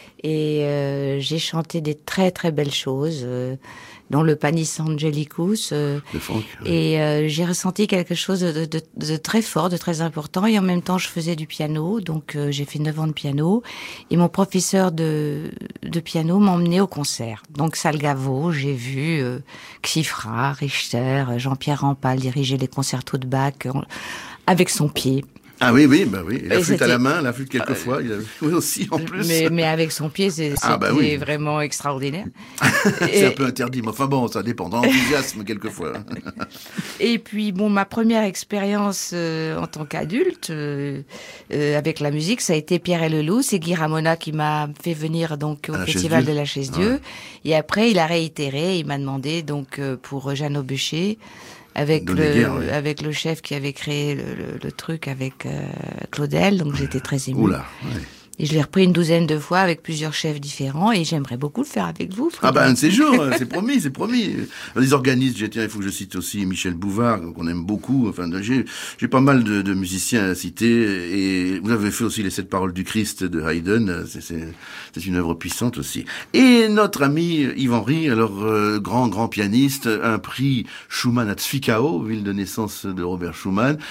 et euh, j'ai chanté des très très belles choses, euh, dont le Panis Angelicus. Euh, Franck, oui. Et euh, j'ai ressenti quelque chose de, de, de très fort, de très important. Et en même temps, je faisais du piano, donc euh, j'ai fait neuf ans de piano. Et mon professeur de, de piano m'emmenait au concert. Donc Salgavo, j'ai vu euh, Xifra, Richter, Jean-Pierre Rampal diriger les concertos de Bach euh, avec son pied. Ah oui, oui, bah oui. Et la Et flûte à c'était- la main, la flûte quelquefois, il a oui aussi en plus. Mais, mais avec son pied, c'est- c'était Ah bah oui. vraiment extraordinaire. C'est Et- un peu interdit, mais enfin bon, ça dépend, dans l'enthousiasme quelquefois. Et puis bon, ma première expérience euh, en tant qu'adulte euh, euh, avec la musique, ça a été Pierre et le Loup. C'est Guy Ramona qui m'a fait venir donc au À la festival Chaise-Dieu. de la Chaise-Dieu. Ouais. Et après, il a réitéré. Il m'a demandé donc euh, pour Jeanne Aubuchet, avec Donner le guerre, oui. avec le chef qui avait créé le, le, le truc avec euh, Claudel. Donc j'étais très émue. Oula, ouais. Et je l'ai repris une douzaine de fois avec plusieurs chefs différents et j'aimerais beaucoup le faire avec vous. Ah ben, un de ces jours, c'est promis, c'est promis. Les organistes, j'ai, tiens, il faut que je cite aussi Michel Bouvard, qu'on aime beaucoup. Enfin, j'ai, j'ai pas mal de, de musiciens à citer. Et vous avez fait aussi les sept paroles du Christ de Haydn. C'est, c'est, c'est une œuvre puissante aussi. Et notre ami Yves Henry, alors euh, grand, grand pianiste, un prix Schumann à Zwickau, ville de naissance de Robert Schumann.